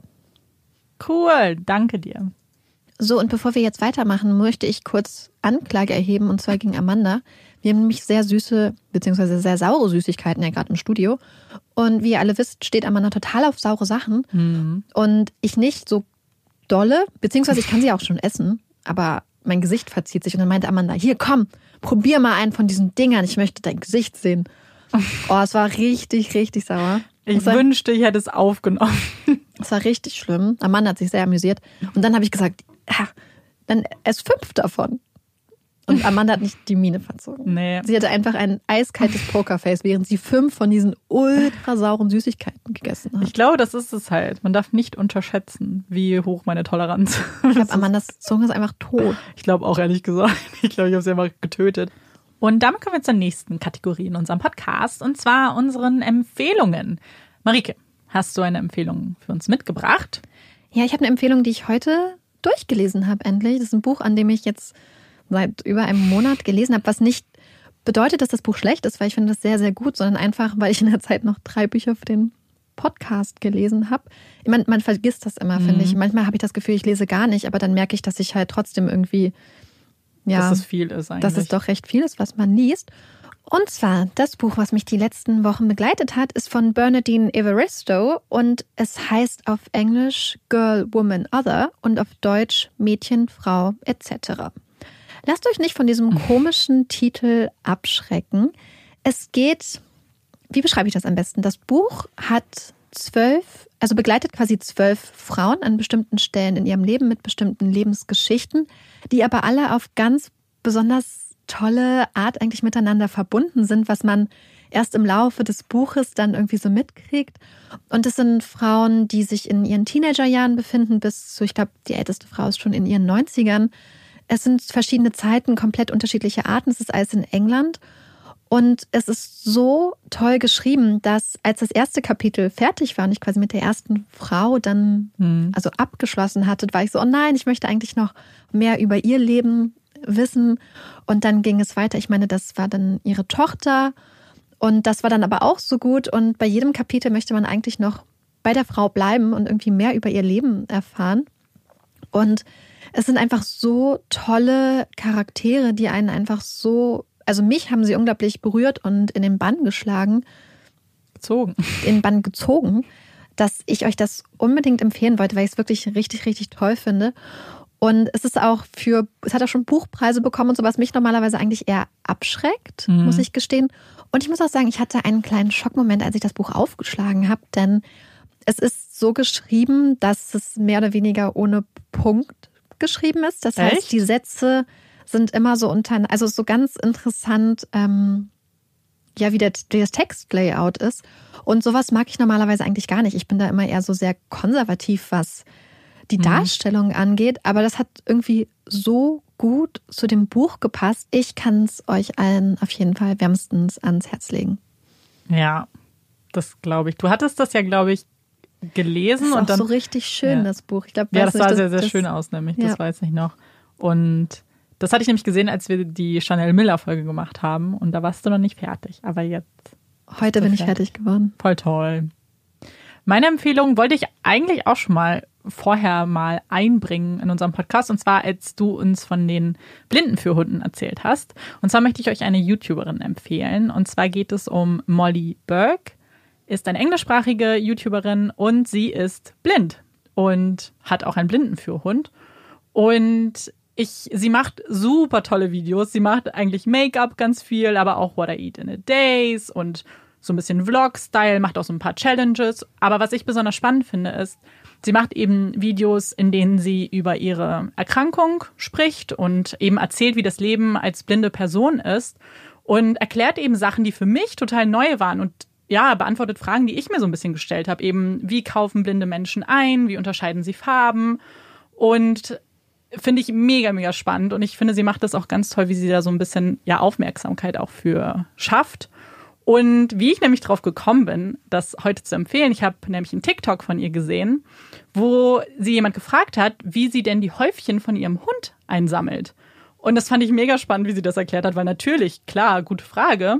Cool, danke dir. So, und bevor wir jetzt weitermachen, möchte ich kurz Anklage erheben, und zwar gegen Amanda. Wir haben nämlich sehr süße, beziehungsweise sehr saure Süßigkeiten ja gerade im Studio. Und wie ihr alle wisst, steht Amanda total auf saure Sachen. Mhm. Und ich nicht so dolle, beziehungsweise ich kann sie auch schon essen, aber mein Gesicht verzieht sich. Und dann meinte Amanda, hier komm, probier mal einen von diesen Dingern, ich möchte dein Gesicht sehen. Oh, es war richtig, richtig sauer. Ich war, wünschte, ich hätte es aufgenommen. Es war richtig schlimm. Amanda hat sich sehr amüsiert. Und dann habe ich gesagt, ja, dann ess fünf davon. Und Amanda hat nicht die Miene verzogen. Nee. Sie hatte einfach ein eiskaltes Pokerface, während sie fünf von diesen ultra sauren Süßigkeiten gegessen hat. Ich glaube, das ist es halt. Man darf nicht unterschätzen, wie hoch meine Toleranz ist. Ich glaube, Amandas Zunge ist einfach tot. Ich glaube auch, ehrlich gesagt. Ich glaube, ich habe sie einfach getötet. Und damit kommen wir zur nächsten Kategorie in unserem Podcast, und zwar unseren Empfehlungen. Marike, hast du eine Empfehlung für uns mitgebracht? Ja, ich habe eine Empfehlung, die ich heute durchgelesen habe, endlich. Das ist ein Buch, an dem ich jetzt seit über einem Monat gelesen habe, was nicht bedeutet, dass das Buch schlecht ist, weil ich finde das sehr, sehr gut, sondern einfach, weil ich in der Zeit noch drei Bücher für den Podcast gelesen habe. Man, man vergisst das immer, mhm. finde ich. Manchmal habe ich das Gefühl, ich lese gar nicht, aber dann merke ich, dass ich halt trotzdem irgendwie, ja, dass es viel ist eigentlich. Dass es doch recht viel ist, was man liest. Und zwar, das Buch, was mich die letzten Wochen begleitet hat, ist von Bernardine Evaristo und es heißt auf Englisch Girl, Woman, Other und auf Deutsch Mädchen, Frau et cetera. Lasst euch nicht von diesem komischen Titel abschrecken. Es geht, wie beschreibe ich das am besten? Das Buch hat zwölf, also begleitet quasi zwölf Frauen an bestimmten Stellen in ihrem Leben mit bestimmten Lebensgeschichten, die aber alle auf ganz besonders tolle Art eigentlich miteinander verbunden sind, was man erst im Laufe des Buches dann irgendwie so mitkriegt. Und es sind Frauen, die sich in ihren Teenagerjahren befinden, bis zu, ich glaube, die älteste Frau ist schon in ihren neunzigern. Es sind verschiedene Zeiten, komplett unterschiedliche Arten. Es ist alles in England. Und es ist so toll geschrieben, dass als das erste Kapitel fertig war und ich quasi mit der ersten Frau dann hm. also abgeschlossen hatte, war ich so, oh nein, ich möchte eigentlich noch mehr über ihr Leben wissen. Und dann ging es weiter. Ich meine, das war dann ihre Tochter und das war dann aber auch so gut. Und bei jedem Kapitel möchte man eigentlich noch bei der Frau bleiben und irgendwie mehr über ihr Leben erfahren. Und es sind einfach so tolle Charaktere, die einen einfach so, also mich haben sie unglaublich berührt und in den Bann geschlagen. Gezogen. In den Bann gezogen, dass ich euch das unbedingt empfehlen wollte, weil ich es wirklich richtig, richtig toll finde. Und es ist auch für, es hat auch schon Buchpreise bekommen und so, was mich normalerweise eigentlich eher abschreckt, mhm. muss ich gestehen. Und ich muss auch sagen, ich hatte einen kleinen Schockmoment, als ich das Buch aufgeschlagen habe, denn es ist so geschrieben, dass es mehr oder weniger ohne Punkt geschrieben ist. Das heißt, Echt? Die Sätze sind immer so unter, also so ganz interessant, ähm, ja, wie, der, wie das Textlayout ist. Und sowas mag ich normalerweise eigentlich gar nicht. Ich bin da immer eher so sehr konservativ, was die Darstellung mhm. angeht, aber das hat irgendwie so gut zu dem Buch gepasst. Ich kann es euch allen auf jeden Fall wärmstens ans Herz legen. Ja, das glaube ich. Du hattest das ja, glaube ich, gelesen. Das ist und auch dann, so richtig schön, ja. das Buch. Ich glaub, ja, das nicht, sah das, sehr, sehr das, schön aus, nämlich. Ja. Das weiß ich noch. Und das hatte ich nämlich gesehen, als wir die Chanel Miller-Folge gemacht haben. Und da warst du noch nicht fertig. Aber jetzt. Heute bin ich fertig geworden. Voll toll. Meine Empfehlung wollte ich eigentlich auch schon mal vorher mal einbringen in unserem Podcast. Und zwar, als du uns von den Blindenführhunden erzählt hast. Und zwar möchte ich euch eine YouTuberin empfehlen. Und zwar geht es um Molly Burke. Ist eine englischsprachige YouTuberin und sie ist blind und hat auch einen Blindenführhund. Und ich, sie macht super tolle Videos. Sie macht eigentlich Make-up ganz viel, aber auch What I Eat in a Days und so ein bisschen Vlog-Style, macht auch so ein paar Challenges. Aber was ich besonders spannend finde, ist, sie macht eben Videos, in denen sie über ihre Erkrankung spricht und eben erzählt, wie das Leben als blinde Person ist und erklärt eben Sachen, die für mich total neu waren und ja, beantwortet Fragen, die ich mir so ein bisschen gestellt habe. Eben, wie kaufen blinde Menschen ein? Wie unterscheiden sie Farben? Und finde ich mega, mega spannend. Und ich finde, sie macht das auch ganz toll, wie sie da so ein bisschen ja Aufmerksamkeit auch für schafft. Und wie ich nämlich drauf gekommen bin, das heute zu empfehlen, ich habe nämlich einen TikTok von ihr gesehen, wo sie jemand gefragt hat, wie sie denn die Häufchen von ihrem Hund einsammelt. Und das fand ich mega spannend, wie sie das erklärt hat, weil natürlich, klar, gute Frage.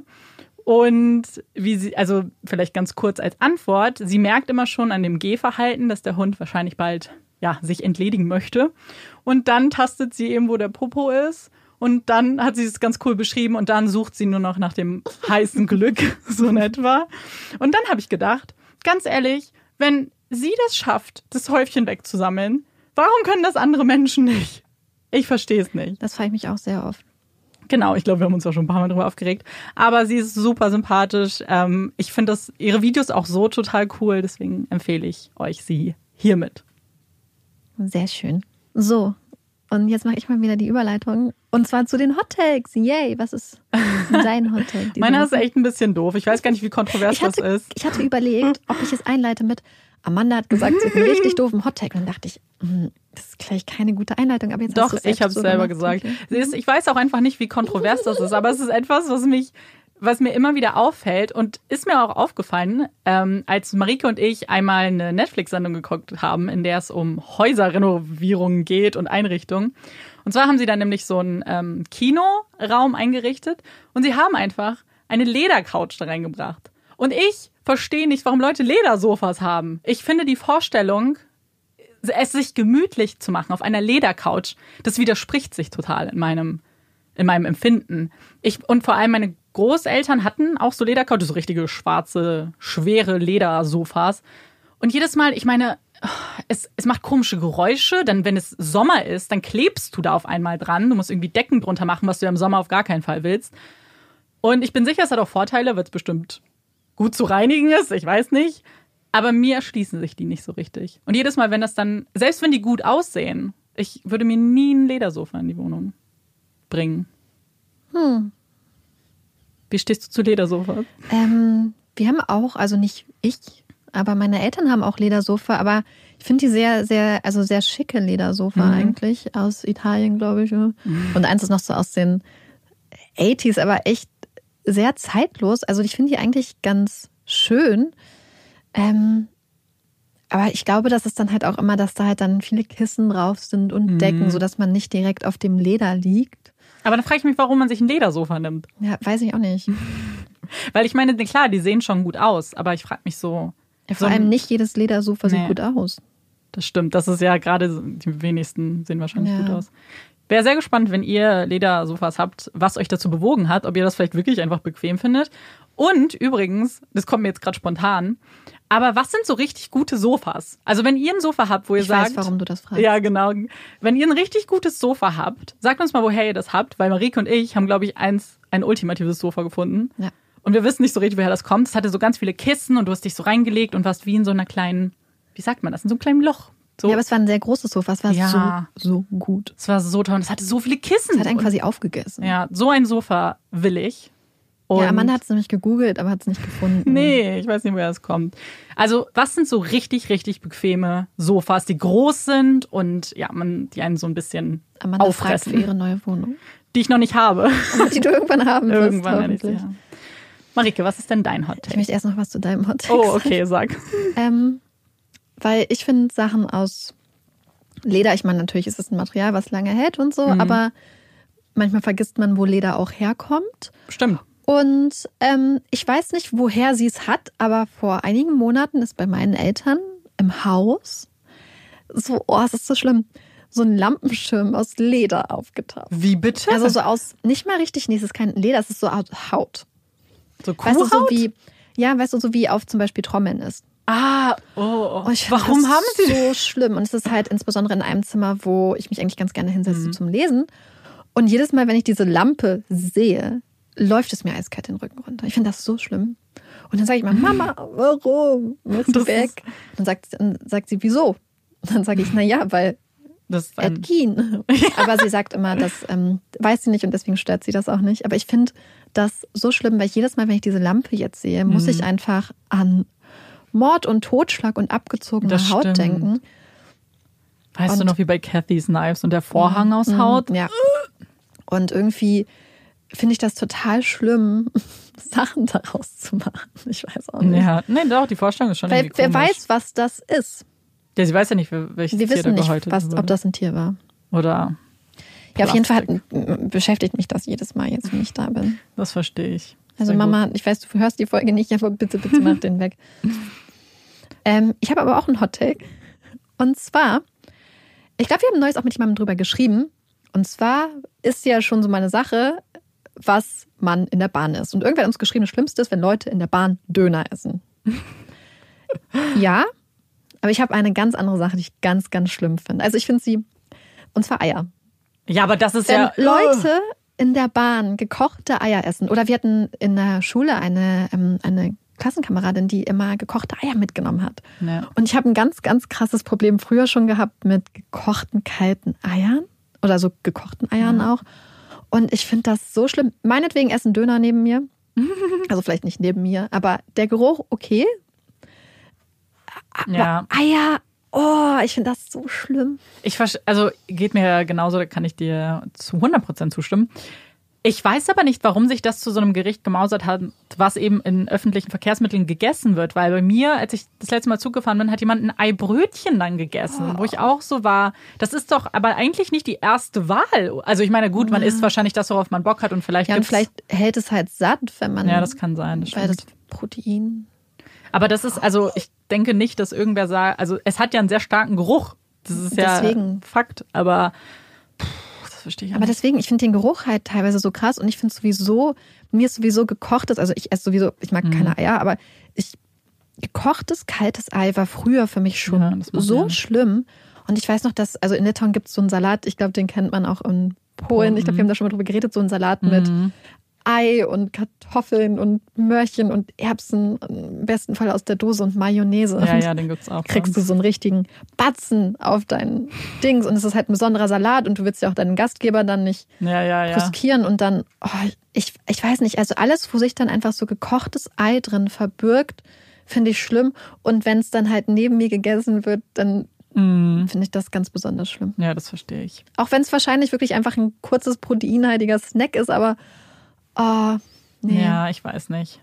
Und wie sie, also vielleicht ganz kurz als Antwort, sie merkt immer schon an dem Gehverhalten, dass der Hund wahrscheinlich bald ja, sich entledigen möchte. Und dann tastet sie eben, wo der Popo ist. Und dann hat sie es ganz cool beschrieben und dann sucht sie nur noch nach dem heißen Glück, so in etwa. Und dann habe ich gedacht, ganz ehrlich, wenn sie das schafft, das Häufchen wegzusammeln, warum können das andere Menschen nicht? Ich verstehe es nicht. Das frage ich mich auch sehr oft. Genau, ich glaube, wir haben uns auch schon ein paar Mal drüber aufgeregt. Aber sie ist super sympathisch. Ähm, ich finde das ihre Videos auch so total cool. Deswegen empfehle ich euch sie hiermit. Sehr schön. So, und jetzt mache ich mal wieder die Überleitung. Und zwar zu den Hot Takes. Yay, was ist dein Hot Take? Meiner ist echt ein bisschen doof. Ich weiß gar nicht, wie kontrovers hatte, das ist. Ich hatte überlegt, ob ich es einleite mit Amanda hat gesagt, sie hat einen richtig doofen Hot Take. Und dann dachte ich, das ist gleich keine gute Einleitung. Aber jetzt Doch, hast ich habe es so selber gemacht. gesagt. Okay. Ich weiß auch einfach nicht, wie kontrovers das ist. Aber es ist etwas, was mich was mir immer wieder auffällt und ist mir auch aufgefallen, ähm, als Marike und ich einmal eine Netflix-Sendung geguckt haben, in der es um Häuserrenovierungen geht und Einrichtungen. Und zwar haben sie dann nämlich so einen ähm, Kinoraum eingerichtet und sie haben einfach eine Ledercouch da reingebracht. Und ich verstehe nicht, warum Leute Ledersofas haben. Ich finde die Vorstellung, es sich gemütlich zu machen auf einer Ledercouch, das widerspricht sich total in meinem, in meinem Empfinden. Ich, und vor allem meine Großeltern hatten auch so Ledercouches, so richtige schwarze, schwere Ledersofas. Und jedes Mal, ich meine, es, es macht komische Geräusche. Dann, wenn es Sommer ist, dann klebst du da auf einmal dran. Du musst irgendwie Decken drunter machen, was du ja im Sommer auf gar keinen Fall willst. Und ich bin sicher, es hat auch Vorteile, weil es bestimmt gut zu reinigen ist. Ich weiß nicht. Aber mir erschließen sich die nicht so richtig. Und jedes Mal, wenn das dann, selbst wenn die gut aussehen, ich würde mir nie ein Ledersofa in die Wohnung bringen. Hm. Wie stehst du zu Ledersofas? Ähm, wir haben auch, also nicht ich, aber meine Eltern haben auch Ledersofa, aber ich finde die sehr, sehr, also sehr schicke Ledersofa mhm. eigentlich, aus Italien, glaube ich. Ja. Mhm. Und eins ist noch so aus den achtziger, aber echt sehr zeitlos. Also ich finde die eigentlich ganz schön. Ähm, aber ich glaube, das ist dann halt auch immer, dass da halt dann viele Kissen drauf sind und Decken, mhm. sodass man nicht direkt auf dem Leder liegt. Aber dann frage ich mich, warum man sich ein Ledersofa nimmt. Ja, weiß ich auch nicht. Weil ich meine, klar, die sehen schon gut aus, aber ich frage mich so... Ja, vor so allem nicht jedes Ledersofa nee. sieht gut aus. Das stimmt, das ist ja gerade, die wenigsten sehen wahrscheinlich ja. gut aus. Wäre sehr gespannt, wenn ihr Ledersofas habt, was euch dazu bewogen hat, ob ihr das vielleicht wirklich einfach bequem findet. Und übrigens, das kommt mir jetzt gerade spontan, aber was sind so richtig gute Sofas? Also wenn ihr ein Sofa habt, wo ihr ich sagt... Ich weiß, warum du das fragst. Ja, genau. Wenn ihr ein richtig gutes Sofa habt, sagt uns mal, woher ihr das habt, weil Marike und ich haben, glaube ich, eins, ein ultimatives Sofa gefunden. Ja. Und wir wissen nicht so richtig, woher das kommt. Es hatte so ganz viele Kissen und du hast dich so reingelegt und warst wie in so einer kleinen, wie sagt man das, in so einem kleinen Loch. So. Ja, aber es war ein sehr großes Sofa. Es war ja. so, so gut. Es war so toll und es hatte so viele Kissen. Es hat einen quasi aufgegessen. Ja, so ein Sofa will ich. Und ja, Amanda hat es nämlich gegoogelt, aber hat es nicht gefunden. Nee, ich weiß nicht, woher es kommt. Also, was sind so richtig, richtig bequeme Sofas, die groß sind und ja, man, die einen so ein bisschen Amanda auffressen. Fragt für ihre neue Wohnung. Die ich noch nicht habe. Aber die du irgendwann haben wirst. Irgendwann werde ich sie haben. Marike, was ist denn dein Hot Take? Ich möchte erst noch was zu deinem Hot Take Oh, okay, sag. ähm, weil ich finde Sachen aus Leder, ich meine, natürlich ist es ein Material, was lange hält und so, mhm. aber manchmal vergisst man, wo Leder auch herkommt. Stimmt. Und ähm, ich weiß nicht, woher sie es hat, aber vor einigen Monaten ist bei meinen Eltern im Haus so, oh, es ist so schlimm, so ein Lampenschirm aus Leder aufgetaucht. Wie bitte? Also so aus, nicht mal richtig, nee, es ist kein Leder, es ist so aus Haut. So Kuhhaut? Weißt du, so wie, ja, weißt du, so wie auf zum Beispiel Trommeln ist. Ah, oh, oh. Oh, ich warum haben sie so schlimm? Und es ist halt insbesondere in einem Zimmer, wo ich mich eigentlich ganz gerne hinsetze mhm. zum Lesen. Und jedes Mal, wenn ich diese Lampe sehe, läuft es mir eiskalt den Rücken runter. Ich finde das so schlimm. Und dann sage ich mal, Mama, warum? Musst du weg? Dann sagt, dann sagt sie, wieso? Und dann sage ich, na ja, weil das ein... Ed Gein. Aber sie sagt immer, das ähm, weiß sie nicht und deswegen stört sie das auch nicht. Aber ich finde das so schlimm, weil jedes Mal, wenn ich diese Lampe jetzt sehe, muss mhm. ich einfach an Mord und Totschlag und abgezogene das Haut stimmt. denken. Weißt und, du noch, wie bei Cathy's Knives und der Vorhang mhm. aus Haut? Ja. Und irgendwie finde ich das total schlimm, Sachen daraus zu machen. Ich weiß auch nicht. Ja, nee, doch, die Vorstellung ist schon Weil, irgendwie wer komisch. weiß, was das ist. Ja, sie weiß ja nicht, welches Wir Tier wissen da nicht, gehäutet was, wurde. ob das ein Tier war. Oder Ja, auf jeden Fall hat, beschäftigt mich das jedes Mal jetzt, wenn ich da bin. Das verstehe ich. Also Sehr Mama, gut. ich weiß, du hörst die Folge nicht, aber bitte, bitte mach den weg. Ähm, ich habe aber auch einen Hot-Take. Und zwar, ich glaube, wir haben neues auch mit jemandem drüber geschrieben. Und zwar ist ja schon so meine Sache, was man in der Bahn isst. Und irgendwer hat uns geschrieben, das Schlimmste ist, wenn Leute in der Bahn Döner essen. Ja, aber ich habe eine ganz andere Sache, die ich ganz, ganz schlimm finde. Also ich finde sie, und zwar Eier. Ja, aber das ist wenn ja... Leute in der Bahn gekochte Eier essen. Oder wir hatten in der Schule eine, ähm, eine Klassenkameradin, die immer gekochte Eier mitgenommen hat. Ja. Und ich habe ein ganz, ganz krasses Problem früher schon gehabt mit gekochten, kalten Eiern. Oder so gekochten Eiern ja. auch. Und ich finde das so schlimm. Meinetwegen essen Döner neben mir. Also vielleicht nicht neben mir, aber der Geruch, okay. Aber ja. Eier, oh, ich finde das so schlimm. Ich verste- also geht mir genauso, da kann ich dir zu hundert Prozent zustimmen. Ich weiß aber nicht, warum sich das zu so einem Gericht gemausert hat, was eben in öffentlichen Verkehrsmitteln gegessen wird. Weil bei mir, als ich das letzte Mal Zug gefahren bin, hat jemand ein Eibrötchen dann gegessen, oh. wo ich auch so war. Das ist doch aber eigentlich nicht die erste Wahl. Also ich meine, gut, man isst wahrscheinlich das, worauf man Bock hat und vielleicht Ja, und gibt's vielleicht hält es halt satt, wenn man... Ja, das kann sein. Das weil das Protein... Aber das ist, also ich denke nicht, dass irgendwer sagt, also es hat ja einen sehr starken Geruch. Das ist ja deswegen. Fakt, aber... Verstehe ich aber nicht. deswegen, ich finde den Geruch halt teilweise so krass und ich finde sowieso, mir ist sowieso gekochtes, also ich esse sowieso, ich mag mhm. keine Eier, aber ich, gekochtes, kaltes Ei war früher für mich schon ja, so schlimm. Und ich weiß noch, dass, also in Litauen gibt es so einen Salat, ich glaube, den kennt man auch in Polen, mhm. ich glaube, wir haben da schon mal drüber geredet, so einen Salat mit mhm. Ei und Kartoffeln und Möhrchen und Erbsen, im besten Fall aus der Dose und Mayonnaise. Ja, ja, den gibt's auch. Kriegst du so einen richtigen Batzen auf dein Dings und es ist halt ein besonderer Salat und du willst ja auch deinen Gastgeber dann nicht ja, ja, ja. riskieren und dann, oh, ich, ich weiß nicht, also alles, wo sich dann einfach so gekochtes Ei drin verbirgt, finde ich schlimm und wenn es dann halt neben mir gegessen wird, dann mm. finde ich das ganz besonders schlimm. Ja, das verstehe ich. Auch wenn es wahrscheinlich wirklich einfach ein kurzes, proteinhaltiger Snack ist, aber oh, nee. Ja, ich weiß nicht.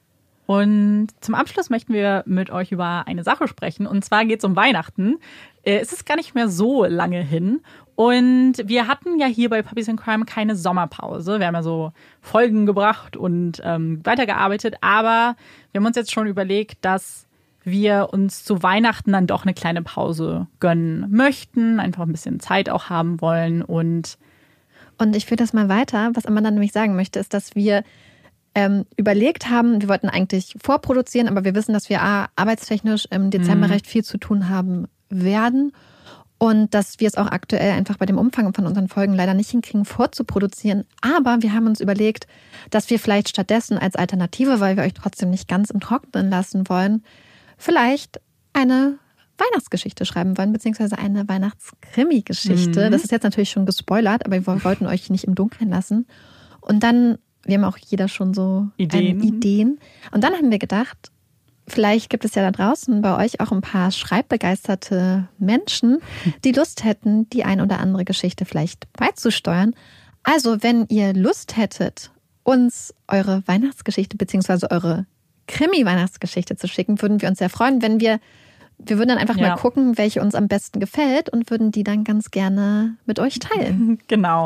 Und zum Abschluss möchten wir mit euch über eine Sache sprechen. Und zwar geht es um Weihnachten. Es ist gar nicht mehr so lange hin. Und wir hatten ja hier bei Puppies in Crime keine Sommerpause. Wir haben ja so Folgen gebracht und ähm, weitergearbeitet. Aber wir haben uns jetzt schon überlegt, dass wir uns zu Weihnachten dann doch eine kleine Pause gönnen möchten. Einfach ein bisschen Zeit auch haben wollen und Und ich führe das mal weiter. Was Amanda nämlich sagen möchte, ist, dass wir ähm, überlegt haben, wir wollten eigentlich vorproduzieren, aber wir wissen, dass wir A, arbeitstechnisch im Dezember mhm. recht viel zu tun haben werden und dass wir es auch aktuell einfach bei dem Umfang von unseren Folgen leider nicht hinkriegen, vorzuproduzieren. Aber wir haben uns überlegt, dass wir vielleicht stattdessen als Alternative, weil wir euch trotzdem nicht ganz im Trockenen lassen wollen, vielleicht eine Weihnachtsgeschichte schreiben wollen, beziehungsweise eine Weihnachtskrimi-Geschichte. Mhm. Das ist jetzt natürlich schon gespoilert, aber wir wollten euch nicht im Dunkeln lassen. Und dann, wir haben auch jeder schon so Ideen. Ein, Ideen. Und dann haben wir gedacht, vielleicht gibt es ja da draußen bei euch auch ein paar schreibbegeisterte Menschen, die Lust hätten, die ein oder andere Geschichte vielleicht beizusteuern. Also, wenn ihr Lust hättet, uns eure Weihnachtsgeschichte beziehungsweise eure Krimi-Weihnachtsgeschichte zu schicken, würden wir uns sehr freuen, wenn wir Wir würden dann einfach ja. mal gucken, welche uns am besten gefällt und würden die dann ganz gerne mit euch teilen. Genau.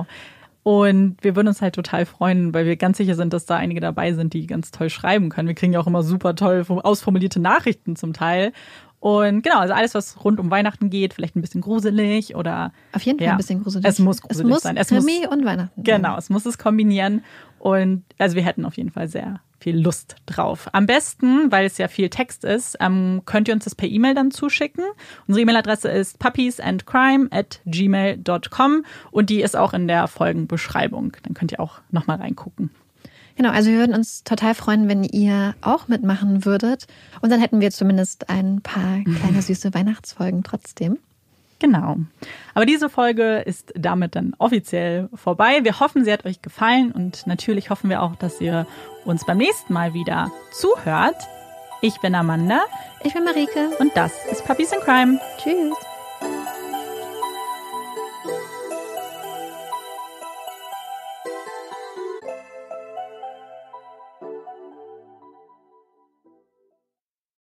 Und wir würden uns halt total freuen, weil wir ganz sicher sind, dass da einige dabei sind, die ganz toll schreiben können. Wir kriegen ja auch immer super toll ausformulierte Nachrichten zum Teil. Und genau, also alles, was rund um Weihnachten geht, vielleicht ein bisschen gruselig oder... Auf jeden Fall ja, ein bisschen gruselig. Es muss gruselig es muss sein. Es Krimi muss und Weihnachten. Genau, es muss es kombinieren. Und also wir hätten auf jeden Fall sehr viel Lust drauf. Am besten, weil es ja viel Text ist, ähm, könnt ihr uns das per E-Mail dann zuschicken. Unsere E-Mail-Adresse ist puppiesandcrime at gmail dot com und die ist auch in der Folgenbeschreibung. Dann könnt ihr auch nochmal reingucken. Genau, also wir würden uns total freuen, wenn ihr auch mitmachen würdet. Und dann hätten wir zumindest ein paar kleine süße Weihnachtsfolgen trotzdem. Genau. Aber diese Folge ist damit dann offiziell vorbei. Wir hoffen, sie hat euch gefallen und natürlich hoffen wir auch, dass ihr uns beim nächsten Mal wieder zuhört. Ich bin Amanda. Ich bin Marike. Und das ist Puppies in Crime. Tschüss.